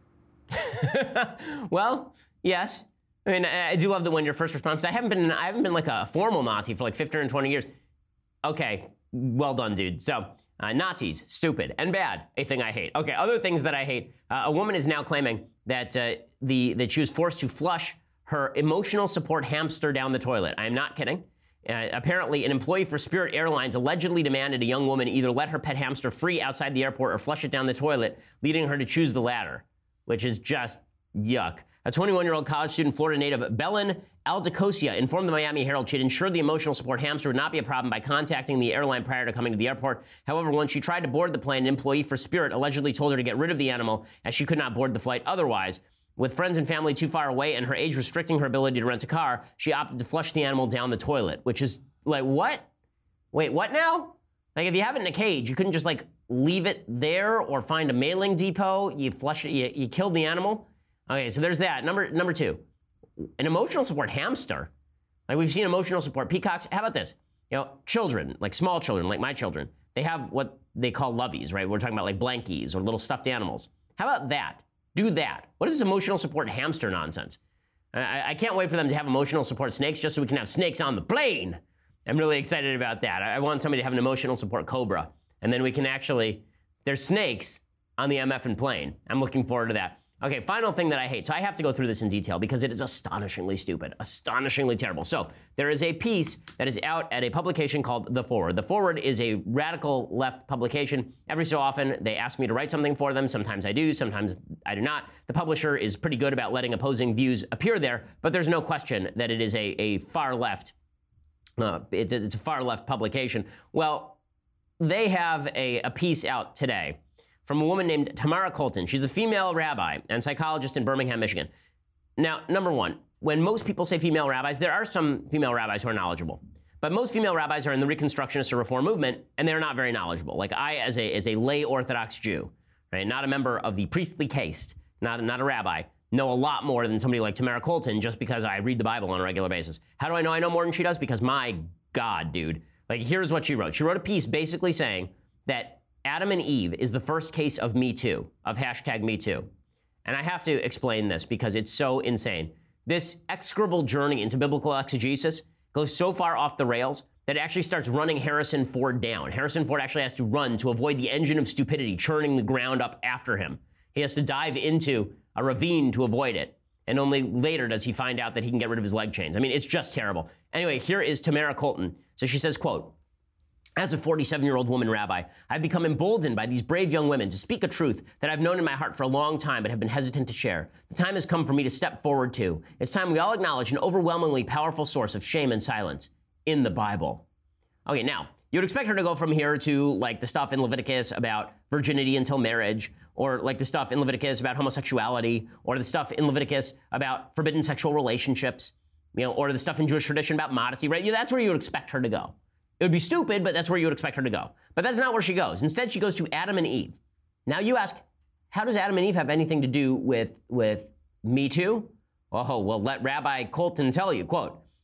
Well, yes. I mean, I I do love that when your first response, I haven't been, I haven't been like a formal Nazi for like fifteen or twenty years. Okay, well done, dude. So, uh, Nazis, stupid and bad, a thing I hate. Okay, other things that I hate. Uh, a woman is now claiming that uh, the that she was forced to flush her emotional support hamster down the toilet. I am not kidding. Uh, apparently, an employee for Spirit Airlines allegedly demanded a young woman either let her pet hamster free outside the airport or flush it down the toilet, leading her to choose the latter, which is just yuck. A twenty-one-year-old college student, Florida native Belen Aldecosia, informed the Miami Herald she had ensured the emotional support hamster would not be a problem by contacting the airline prior to coming to the airport. However, when she tried to board the plane, an employee for Spirit allegedly told her to get rid of the animal as she could not board the flight otherwise. With friends and family too far away and her age restricting her ability to rent a car, she opted to flush the animal down the toilet, which is like, what? Wait, what now? Like, if you have it in a cage, you couldn't just like leave it there or find a mailing depot. You flush it, you, you killed the animal. Okay, so there's that. Number number two, an emotional support hamster. Like, we've seen emotional support peacocks. How about this? You know, children, like small children, like my children, they have what they call loveys, right? We're talking about like blankies or little stuffed animals. How about that? Do that. What is this emotional support hamster nonsense? I, I can't wait for them to have emotional support snakes just so we can have snakes on the plane. I'm really excited about that. I, I want somebody to have an emotional support cobra. And then we can actually, there's snakes on the M F N plane. I'm looking forward to that. Okay, final thing that I hate. So I have to go through this in detail because it is astonishingly stupid, astonishingly terrible. So there is a piece that is out at a publication called The Forward. The Forward is a radical left publication. Every so often, they ask me to write something for them. Sometimes I do, sometimes I do not. The publisher is pretty good about letting opposing views appear there, but there's no question that it is a, a far left, uh, it's, a, it's a far left publication. Well, they have a, a piece out today from a woman named Tamara Colton. She's a female rabbi and psychologist in Birmingham, Michigan. Now, number one, when most people say female rabbis, there are some female rabbis who are knowledgeable. But most female rabbis are in the Reconstructionist or Reform movement, and they're not very knowledgeable. Like I, as a, as a lay Orthodox Jew, right, not a member of the priestly caste, not, not a rabbi, know a lot more than somebody like Tamara Colton just because I read the Bible on a regular basis. How do I know I know more than she does? Because my God, dude. Like, here's what she wrote. She wrote a piece basically saying that Adam and Eve is the first case of Me Too, of hashtag Me Too. And I have to explain this because it's so insane. This execrable journey into biblical exegesis goes so far off the rails that it actually starts running Harrison Ford down. Harrison Ford actually has to run to avoid the engine of stupidity churning the ground up after him. He has to dive into a ravine to avoid it. And only later does he find out that he can get rid of his leg chains. I mean, it's just terrible. Anyway, here is Tamara Colton. So she says, quote, "As a forty-seven-year-old woman rabbi, I've become emboldened by these brave young women to speak a truth that I've known in my heart for a long time but have been hesitant to share. The time has come for me to step forward too. It's time we all acknowledge an overwhelmingly powerful source of shame and silence in the Bible." Okay, now, you'd expect her to go from here to like the stuff in Leviticus about virginity until marriage, or like the stuff in Leviticus about homosexuality, or the stuff in Leviticus about forbidden sexual relationships, you know, or the stuff in Jewish tradition about modesty, right? Yeah, that's where you would expect her to go. It would be stupid, but that's where you would expect her to go. But that's not where she goes. Instead, she goes to Adam and Eve. Now you ask, how does Adam and Eve have anything to do with, with Me Too? Oh, well, let Rabbi Colton tell you, quote,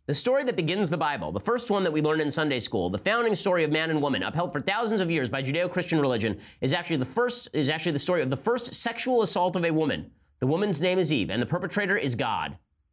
The story that begins the Bible, the first one that we learned in Sunday school, the founding story of man and woman, upheld for thousands of years by Judeo-Christian religion, is actually the first is actually the story of the first sexual assault of a woman. The woman's name is Eve, and the perpetrator is God.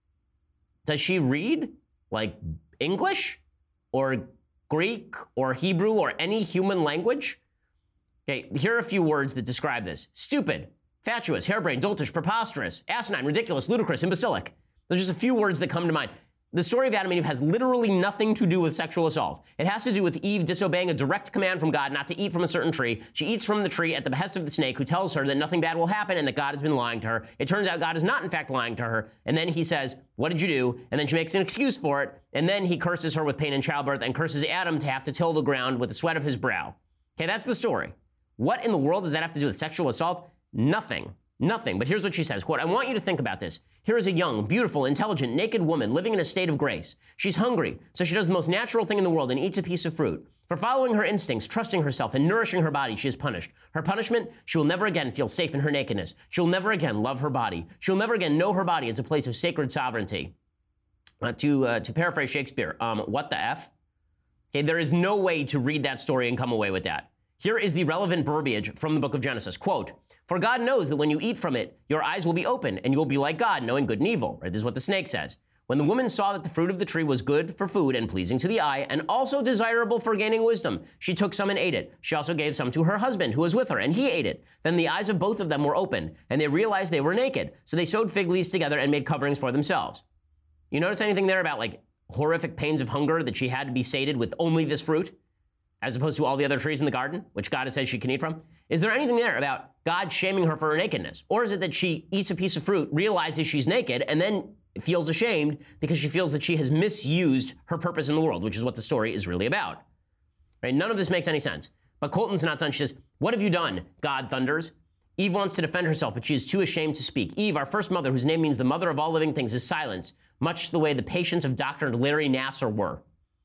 Does she read like English or Greek or Hebrew or any human language? Okay, here are a few words that describe this: stupid, fatuous, harebrained, doltish, preposterous, asinine, ridiculous, ludicrous, imbecilic. Those are just a few words that come to mind. The story of Adam and Eve has literally nothing to do with sexual assault. It has to do with Eve disobeying a direct command from God not to eat from a certain tree. She eats from the tree at the behest of the snake, who tells her that nothing bad will happen and that God has been lying to her. It turns out God is not, in fact, lying to her. And then he says, "What did you do?" And then she makes an excuse for it. And then he curses her with pain in childbirth and curses Adam to have to till the ground with the sweat of his brow. Okay, that's the story. What in the world does that have to do with sexual assault? Nothing. Nothing. But here's what she says, quote, "I want you to think about this. Here is a young, beautiful, intelligent, naked woman living in a state of grace. She's hungry, so she does the most natural thing in the world and eats a piece of fruit. For following her instincts, trusting herself, and nourishing her body, she is punished. Her punishment? She will never again feel safe in her nakedness. She will never again love her body. She will never again know her body as a place of sacred sovereignty." Uh, to, uh, to paraphrase Shakespeare, um, what the F? Okay, there is no way to read that story and come away with that. Here is the relevant verbiage from the book of Genesis. Quote, "For God knows that when you eat from it, your eyes will be open and you will be like God, knowing good and evil." Right? This is what the snake says. "When the woman saw that the fruit of the tree was good for food and pleasing to the eye and also desirable for gaining wisdom, she took some and ate it. She also gave some to her husband who was with her, and he ate it. Then the eyes of both of them were opened and they realized they were naked. So they sewed fig leaves together and made coverings for themselves." You notice anything there about like horrific pains of hunger that she had to be sated with only this fruit, as opposed to all the other trees in the garden, which God has said she can eat from? Is there anything there about God shaming her for her nakedness? Or is it that she eats a piece of fruit, realizes she's naked, and then feels ashamed because she feels that she has misused her purpose in the world, which is what the story is really about? Right? None of this makes any sense. But Colton's not done. She says, "What have you done?" God thunders. Eve wants to defend herself, but she is too ashamed to speak. Eve, our first mother, whose name means the mother of all living things, is silenced, much the way the patients of Doctor Larry Nassar were.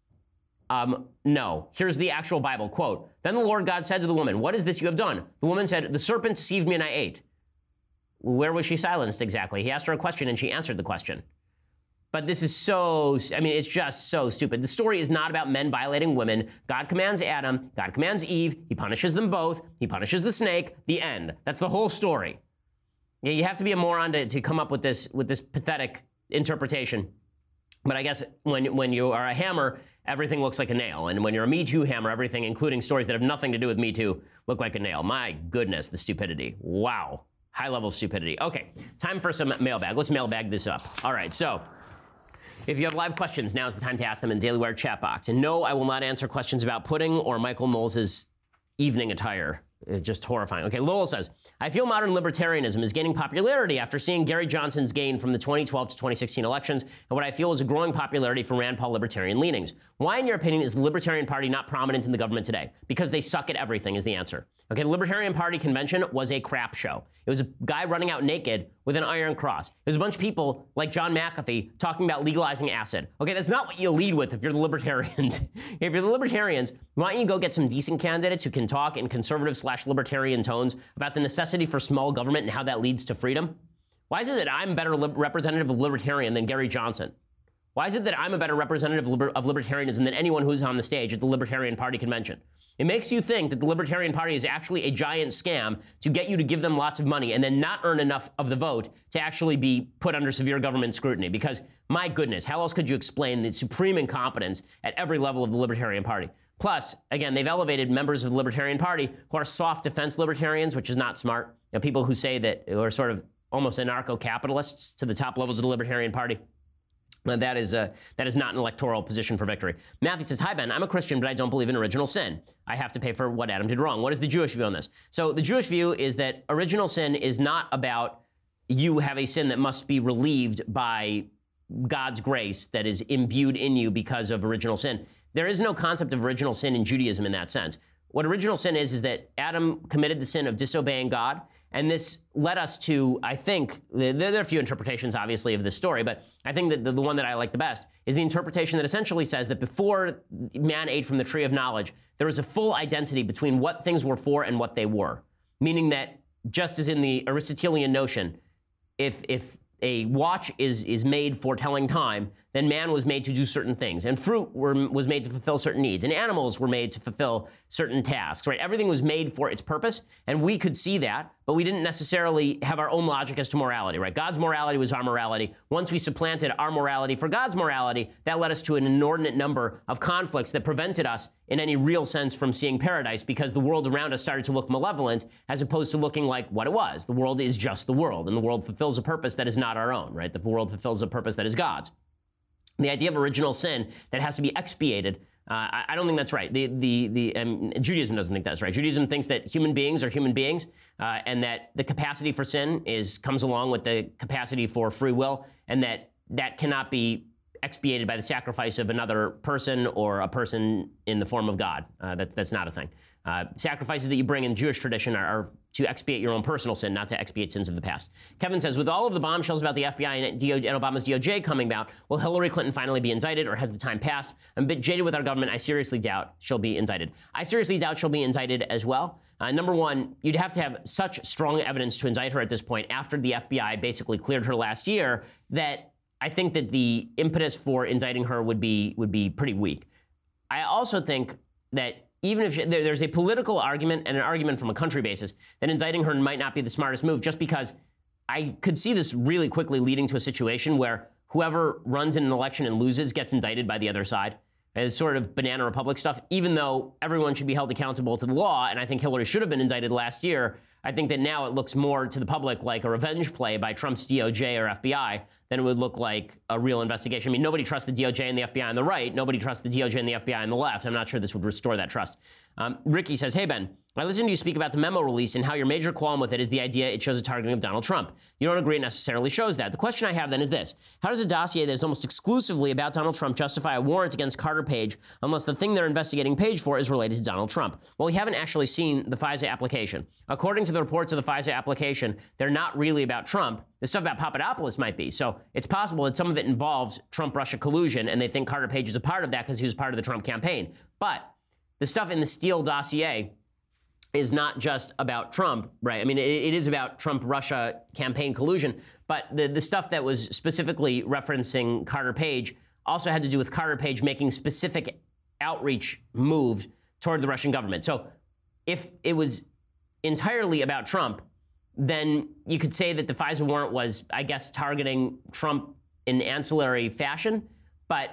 Um, no. Here's the actual Bible. Quote, "Then the Lord God said to the woman, 'What is this you have done?' The woman said, 'The serpent deceived me and I ate.'" Where was she silenced exactly? He asked her a question and she answered the question. But this is so, I mean, it's just so stupid. The story is not about men violating women. God commands Adam, God commands Eve, he punishes them both, he punishes the snake, the end. That's the whole story. Yeah, you have to be a moron to, to come up with this, with this pathetic interpretation. But I guess when, when you are a hammer, everything looks like a nail. And when you're a Me Too hammer, everything, including stories that have nothing to do with Me Too, look like a nail. My goodness, the stupidity. Wow. High-level stupidity. Okay, time for some mailbag. Let's mailbag this up. All right, so if you have live questions, now's the time to ask them in Daily Wire chat box. And no, I will not answer questions about pudding or Michael Knowles' evening attire. It's just horrifying. Okay, Lowell says, "I feel modern libertarianism is gaining popularity after seeing Gary Johnson's gain from the twenty twelve to twenty sixteen elections and what I feel is a growing popularity for Rand Paul libertarian leanings. Why, in your opinion, is the Libertarian Party not prominent in the government today? Because they suck at everything is the answer." Okay, the Libertarian Party convention was a crap show. It was a guy running out naked with an iron cross. There's a bunch of people like John McAfee talking about legalizing acid. Okay, that's not what you lead with if you're the Libertarians. If you're the Libertarians, why don't you go get some decent candidates who can talk in conservative slash libertarian tones about the necessity for small government and how that leads to freedom? Why is it that I'm a better lib- representative of libertarian than Gary Johnson? Why is it that I'm a better representative of, liber- of libertarianism than anyone who's on the stage at the Libertarian Party convention? It makes you think that the Libertarian Party is actually a giant scam to get you to give them lots of money and then not earn enough of the vote to actually be put under severe government scrutiny. Because, my goodness, how else could you explain the supreme incompetence at every level of the Libertarian Party? Plus, again, they've elevated members of the Libertarian Party who are soft defense libertarians, which is not smart. You know, people who say that, who are sort of almost anarcho-capitalists to the top levels of the Libertarian Party. And that is, uh, that is not an electoral position for victory. Matthew says, "Hi, Ben. I'm a Christian, but I don't believe in original sin. I have to pay for what Adam did wrong." What is the Jewish view on this? So the Jewish view is that original sin is not about you have a sin that must be relieved by God's grace that is imbued in you because of original sin. There is no concept of original sin in Judaism in that sense. What original sin is, is that Adam committed the sin of disobeying God. And this led us to, I think, there are a few interpretations, obviously, of this story, but I think that the, the one that I like the best is the interpretation that essentially says that before man ate from the tree of knowledge, there was a full identity between what things were for and what they were. Meaning that, just as in the Aristotelian notion, if, if a watch is is made for telling time, then man was made to do certain things, and fruit were, was made to fulfill certain needs, and animals were made to fulfill certain tasks, right? Everything was made for its purpose, and we could see that, but we didn't necessarily have our own logic as to morality, right? God's morality was our morality. Once we supplanted our morality for God's morality, that led us to an inordinate number of conflicts that prevented us in any real sense from seeing paradise, because the world around us started to look malevolent as opposed to looking like what it was. The world is just the world, and the world fulfills a purpose that is not our own, right? The world fulfills a purpose that is God's. The idea of original sin that has to be expiated, uh, I, I don't think that's right. The the the um, Judaism doesn't think that's right. Judaism thinks that human beings are human beings, uh, and that the capacity for sin is comes along with the capacity for free will, and that that cannot be expiated by the sacrifice of another person or a person in the form of God. Uh, that, that's not a thing. Uh, sacrifices that you bring in Jewish tradition are, are to expiate your own personal sin, not to expiate sins of the past. Kevin says, with all of the bombshells about the F B I and, D O J, and Obama's D O J coming out, will Hillary Clinton finally be indicted, or has the time passed? I'm a bit jaded with our government. I seriously doubt she'll be indicted. I seriously doubt she'll be indicted as well. Uh, number one, you'd have to have such strong evidence to indict her at this point, after the F B I basically cleared her last year, that I think that the impetus for indicting her would be would be pretty weak. I also think that even if she, there, there's a political argument and an argument from a country basis that indicting her might not be the smartest move, just because I could see this really quickly leading to a situation where whoever runs in an election and loses gets indicted by the other side. And it's sort of banana republic stuff, even though everyone should be held accountable to the law, and I think Hillary should have been indicted last year. I think that now it looks more to the public like a revenge play by Trump's D O J or F B I than it would look like a real investigation. I mean, nobody trusts the D O J and the F B I on the right. Nobody trusts the D O J and the F B I on the left. I'm not sure this would restore that trust. Um, Ricky says, hey, Ben, I listened to you speak about the memo released and how your major qualm with it is the idea it shows a targeting of Donald Trump. You don't agree it necessarily shows that. The question I have then is this. How does a dossier that is almost exclusively about Donald Trump justify a warrant against Carter Page unless the thing they're investigating Page for is related to Donald Trump? Well, we haven't actually seen the FISA application. According to the reports of the FISA application, they're not really about Trump. The stuff about Papadopoulos might be. So it's possible that some of it involves Trump-Russia collusion, and they think Carter Page is a part of that because he was part of the Trump campaign. But the stuff in the Steele dossier is not just about Trump, right? I mean, it, it is about Trump-Russia campaign collusion, but the, the stuff that was specifically referencing Carter Page also had to do with Carter Page making specific outreach moves toward the Russian government. So if it was entirely about Trump, then you could say that the FISA warrant was, I guess, targeting Trump in ancillary fashion. But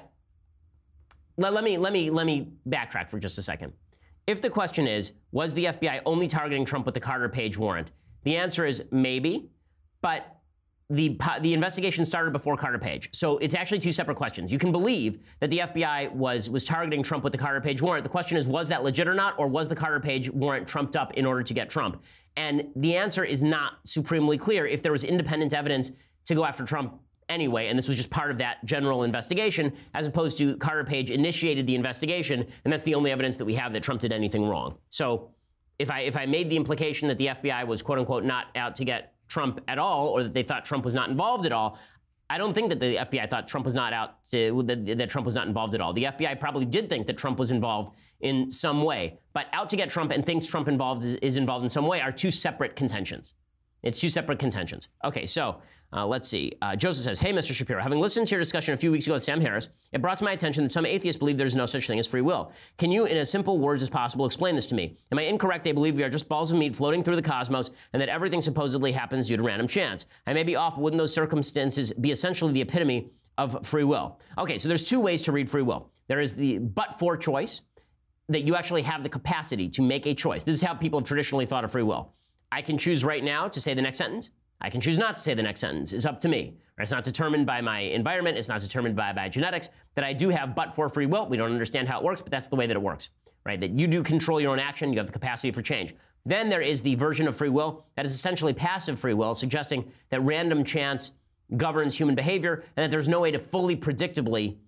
let, let me let me let me backtrack for just a second. If the question is, was the F B I only targeting Trump with the Carter Page warrant? The answer is maybe, but the the investigation started before Carter Page. So it's actually two separate questions. You can believe that the F B I was was targeting Trump with the Carter Page warrant. The question is, was that legit or not, or was the Carter Page warrant trumped up in order to get Trump? And the answer is not supremely clear. If there was independent evidence to go after Trump anyway, and this was just part of that general investigation, as opposed to Carter Page initiated the investigation, and that's the only evidence that we have that Trump did anything wrong. So if I if I made the implication that the F B I was quote unquote not out to get Trump at all, or that they thought Trump was not involved at all, I don't think that the F B I thought Trump was not out to, that, that Trump was not involved at all. The F B I probably did think that Trump was involved in some way, but out to get Trump and thinks Trump involved is, is involved in some way are two separate contentions. It's two separate contentions. Okay, so uh, let's see. Uh, Joseph says, hey, Mister Shapiro, having listened to your discussion a few weeks ago with Sam Harris, it brought to my attention that some atheists believe there's no such thing as free will. Can you, in as simple words as possible, explain this to me? Am I incorrect? They believe we are just balls of meat floating through the cosmos and that everything supposedly happens due to random chance. I may be off, but wouldn't those circumstances be essentially the epitome of free will? Okay, so there's two ways to read free will. There is the but-for choice, that you actually have the capacity to make a choice. This is how people have traditionally thought of free will. I can choose right now to say the next sentence. I can choose not to say the next sentence. It's up to me. It's not determined by my environment. It's not determined by, by genetics. That I do have but for free will. We don't understand how it works, but that's the way that it works, right? That you do control your own action. You have the capacity for change. Then there is the version of free will that is essentially passive free will, suggesting that random chance governs human behavior and that there's no way to fully predictably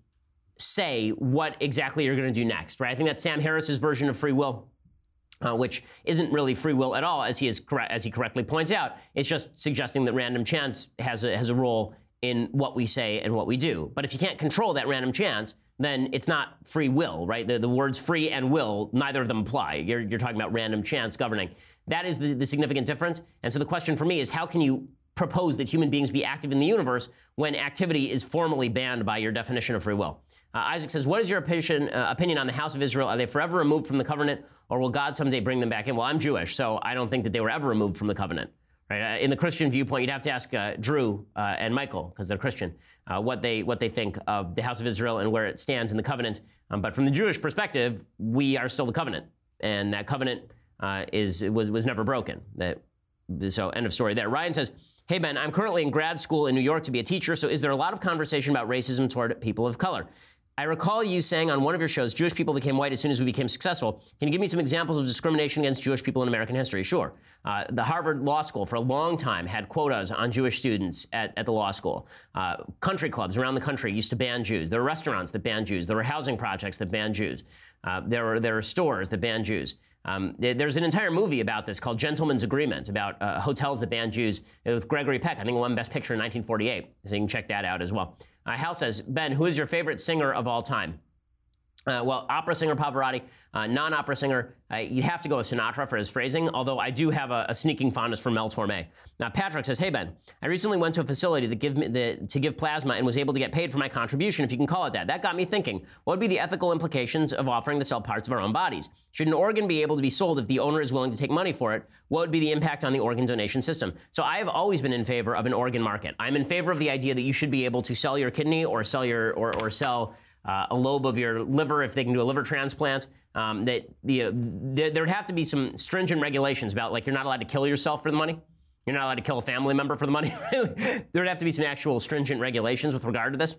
say what exactly you're going to do next, right? I think that's Sam Harris's version of free will. Uh, which isn't really free will at all, as he is correct, as he correctly points out. It's just suggesting that random chance has a, has a role in what we say and what we do. But if you can't control that random chance, then it's not free will, right? The, the words free and will, neither of them apply. You're, you're talking about random chance governing. That is the, the significant difference. And so the question for me is, how can you propose that human beings be active in the universe when activity is formally banned by your definition of free will. Uh, Isaac says, what is your opinion, uh, opinion on the House of Israel? Are they forever removed from the covenant, or will God someday bring them back in? Well, I'm Jewish, so I don't think that they were ever removed from the covenant. Right? Uh, in the Christian viewpoint, you'd have to ask uh, Drew uh, and Michael, because they're Christian, uh, what they what they think of the House of Israel and where it stands in the covenant. Um, but from the Jewish perspective, we are still the covenant, and that covenant uh, is was was never broken. That so end of story there. Ryan says, hey, Ben, I'm currently in grad school in New York to be a teacher, so is there a lot of conversation about racism toward people of color? I recall you saying on one of your shows, Jewish people became white as soon as we became successful. Can you give me some examples of discrimination against Jewish people in American history? Sure. Uh, the Harvard Law School for a long time had quotas on Jewish students at, at the law school. Uh, country clubs around the country used to ban Jews. There were restaurants that banned Jews. There were housing projects that banned Jews. Uh, there were there were stores that banned Jews. Um, there's an entire movie about this called Gentleman's Agreement, about uh, hotels that banned Jews, with Gregory Peck. I think won Best Picture in nineteen forty-eight, so you can check that out as well. Uh, Hal says, Ben, who is your favorite singer of all time? Uh, well, opera singer Pavarotti, uh, non-opera singer, uh, you have to go with Sinatra for his phrasing, although I do have a, a sneaking fondness for Mel Torme. Now, Patrick says, hey, Ben, I recently went to a facility that give me the, to give plasma and was able to get paid for my contribution, if you can call it that. That got me thinking, what would be the ethical implications of offering to sell parts of our own bodies? Should an organ be able to be sold if the owner is willing to take money for it? What would be the impact on the organ donation system? So I have always been in favor of an organ market. I'm in favor of the idea that you should be able to sell your kidney or sell your, or, or sell Uh, a lobe of your liver if they can do a liver transplant. Um, that you know, there, there would have to be some stringent regulations about, like, you're not allowed to kill yourself for the money. You're not allowed to kill a family member for the money. There would have to be some actual stringent regulations with regard to this.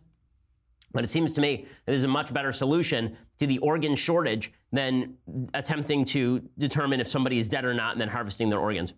But it seems to me that is a much better solution to the organ shortage than attempting to determine if somebody is dead or not and then harvesting their organs.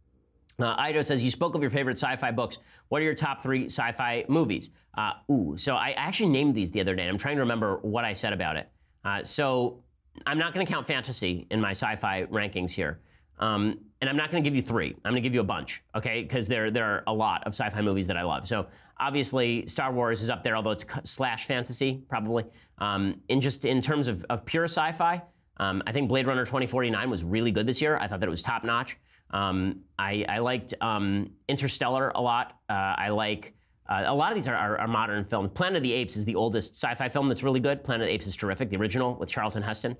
Uh, Ido says, you spoke of your favorite sci-fi books. What are your top three sci-fi movies? Uh, ooh, so I actually named these the other day, and I'm trying to remember what I said about it. Uh, so I'm not going to count fantasy in my sci-fi rankings here. Um, and I'm not going to give you three. I'm going to give you a bunch, okay? Because there, there are a lot of sci-fi movies that I love. So obviously, Star Wars is up there, although it's slash fantasy, probably. Um, in just in terms of, of pure sci-fi, um, I think Blade Runner twenty forty-nine was really good this year. I thought that it was top-notch. Um, I, I liked um, Interstellar a lot. Uh, I like, uh, a lot of these are, are, are modern films. Planet of the Apes is the oldest sci-fi film that's really good. Planet of the Apes is terrific, the original with Charlton Heston.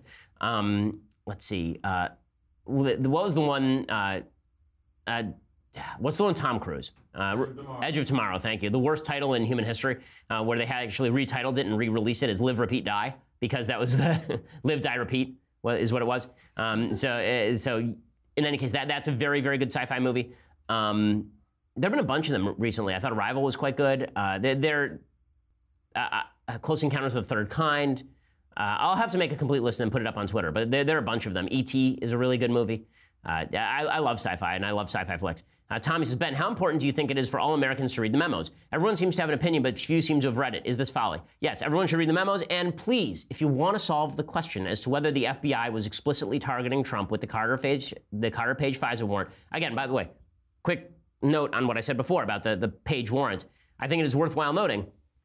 Um, let's see, uh, what was the one, uh, uh, what's the one with Tom Cruise? Uh, Edge of Tomorrow, thank you. The worst title in human history, uh, where they had actually retitled it and re-released it as Live, Repeat, Die, because that was the Live, Die, Repeat is what it was. Um, so, uh, so. In any case, that, that's a very, very good sci-fi movie. Um, there have been a bunch of them recently. I thought Arrival was quite good. Uh, they're, they're uh, uh, Close Encounters of the Third Kind. Uh, I'll have to make a complete list and then put it up on Twitter, but there, there are a bunch of them. E T is a really good movie. Uh, I, I love sci-fi, and I love sci-fi flicks. Uh, Tommy says, Ben, how important do you think it is for all Americans to read the memos? Everyone seems to have an opinion, but few seem to have read it. Is this folly? Yes, everyone should read the memos, and please, if you want to solve the question as to whether the F B I was explicitly targeting Trump with the Carter Page, the Carter Page FISA warrant. Again, by the way, quick note on what I said before about the, the Page warrant. I think it is worthwhile noting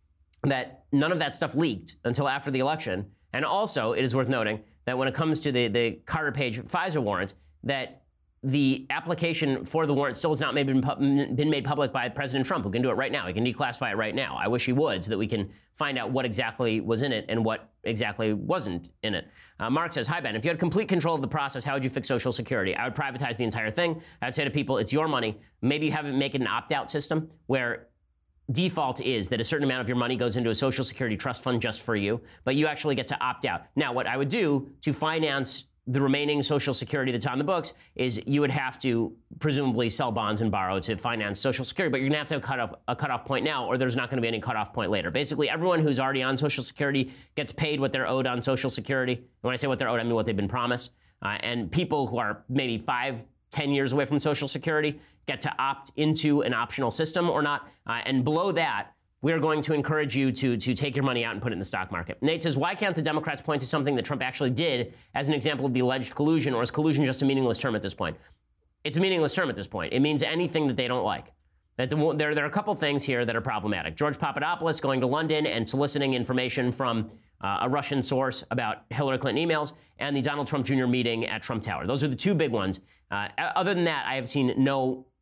that none of that stuff leaked until after the election, and also it is worth noting that when it comes to the, the Carter Page FISA warrant, that the application for the warrant still has not made, been, been made public by President Trump, who can do it right now. He can declassify it right now. I wish he would, so that we can find out what exactly was in it and what exactly wasn't in it. Uh, Mark says, hi, Ben. If you had complete control of the process, how would you fix Social Security? I would privatize the entire thing. I would say to people, it's your money. Maybe you have it make it an opt-out system where default is that a certain amount of your money goes into a Social Security trust fund just for you, but you actually get to opt out. Now, what I would do to finance the remaining Social Security that's on the books is you would have to presumably sell bonds and borrow to finance Social Security, but you're gonna have to have cut off, a cutoff point now, or there's not gonna be any cutoff point later. Basically, everyone who's already on Social Security gets paid what they're owed on Social Security. And when I say what they're owed, I mean what they've been promised. Uh, and people who are maybe five, ten years away from Social Security get to opt into an optional system or not. Uh, and below that, we are going to encourage you to, to take your money out and put it in the stock market. Nate says, why can't the Democrats point to something that Trump actually did as an example of the alleged collusion, or is collusion just a meaningless term at this point? It's a meaningless term at this point. It means anything that they don't like. That the, there, there are a couple things here that are problematic. George Papadopoulos going to London and soliciting information from uh, a Russian source about Hillary Clinton emails, and the Donald Trump Junior meeting at Trump Tower. Those are the two big ones. Uh, other than that, I have seen no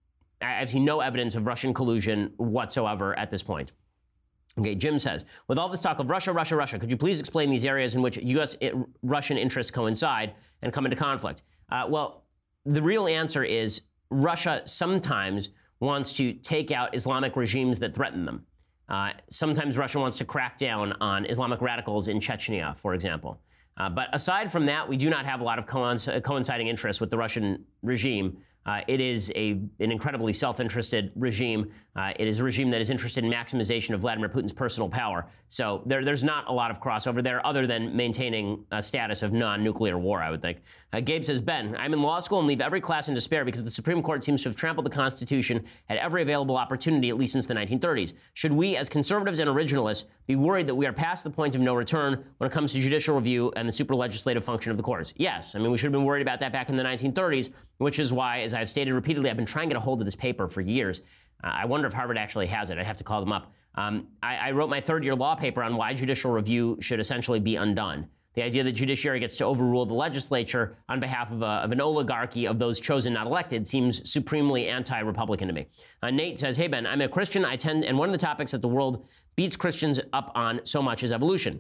I've seen no evidence of Russian collusion whatsoever at this point. Okay, Jim says, with all this talk of Russia, Russia, Russia, could you please explain these areas in which U S Russian interests coincide and come into conflict? Uh, well, the real answer is Russia sometimes wants to take out Islamic regimes that threaten them. Uh, sometimes Russia wants to crack down on Islamic radicals in Chechnya, for example. Uh, but aside from that, we do not have a lot of coinciding interests with the Russian regime. Uh, it is a, an incredibly self-interested regime. Uh, it is a regime that is interested in maximization of Vladimir Putin's personal power. So there, there's not a lot of crossover there other than maintaining a status of non-nuclear war, I would think. Uh, Gabe says, Ben, I'm in law school and leave every class in despair because the Supreme Court seems to have trampled the Constitution at every available opportunity, at least since the nineteen thirties. Should we, as conservatives and originalists, be worried that we are past the point of no return when it comes to judicial review and the super legislative function of the courts? Yes. I mean, we should have been worried about that back in the nineteen thirties, which is why, as I've stated repeatedly, I've been trying to get a hold of this paper for years. Uh, I wonder if Harvard actually has it. I'd have to call them up. Um, I, I wrote my third-year law paper on why judicial review should essentially be undone. The idea that judiciary gets to overrule the legislature on behalf of, a, of an oligarchy of those chosen, not elected, seems supremely anti-Republican to me. Uh, Nate says, hey, Ben, I'm a Christian. I tend, and one of the topics that the world beats Christians up on so much is evolution.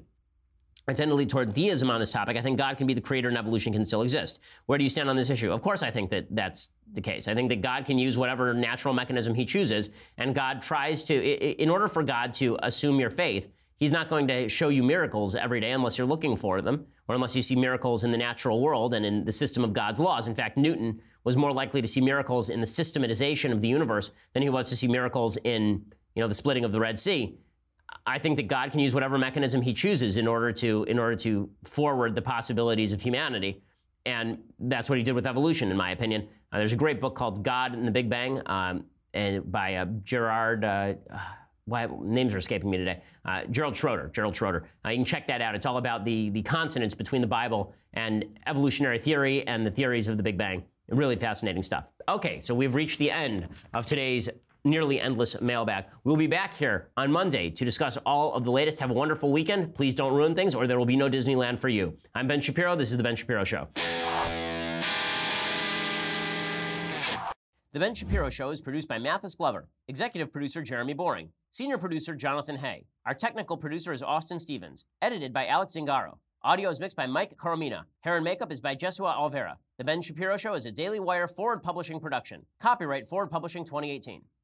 I tend to lead toward theism on this topic. I think God can be the creator and evolution can still exist. Where do you stand on this issue? Of course, I think that that's the case. I think that God can use whatever natural mechanism he chooses, and God tries to, in order for God to assume your faith, he's not going to show you miracles every day unless you're looking for them, or unless you see miracles in the natural world and in the system of God's laws. In fact, Newton was more likely to see miracles in the systematization of the universe than he was to see miracles in, you know, the splitting of the Red Sea. I think that God can use whatever mechanism he chooses in order to in order to forward the possibilities of humanity. And that's what he did with evolution, in my opinion. Uh, there's a great book called God and the Big Bang um, and by uh, Gerard, uh, why, names are escaping me today, uh, Gerald Schroeder, Gerald Schroeder. Uh, you can check that out. It's all about the, the consonance between the Bible and evolutionary theory and the theories of the Big Bang. Really fascinating stuff. Okay, so we've reached the end of today's nearly endless mailbag. We'll be back here on Monday to discuss all of the latest. Have a wonderful weekend. Please don't ruin things or there will be no Disneyland for you. I'm Ben Shapiro. This is The Ben Shapiro Show. The Ben Shapiro Show is produced by Mathis Glover, executive producer Jeremy Boring, senior producer Jonathan Hay. Our technical producer is Austin Stevens, edited by Alex Zingaro. Audio is mixed by Mike Coromina. Hair and makeup is by Jesua Alvera. The Ben Shapiro Show is a Daily Wire Forward Publishing production. Copyright Forward Publishing twenty eighteen.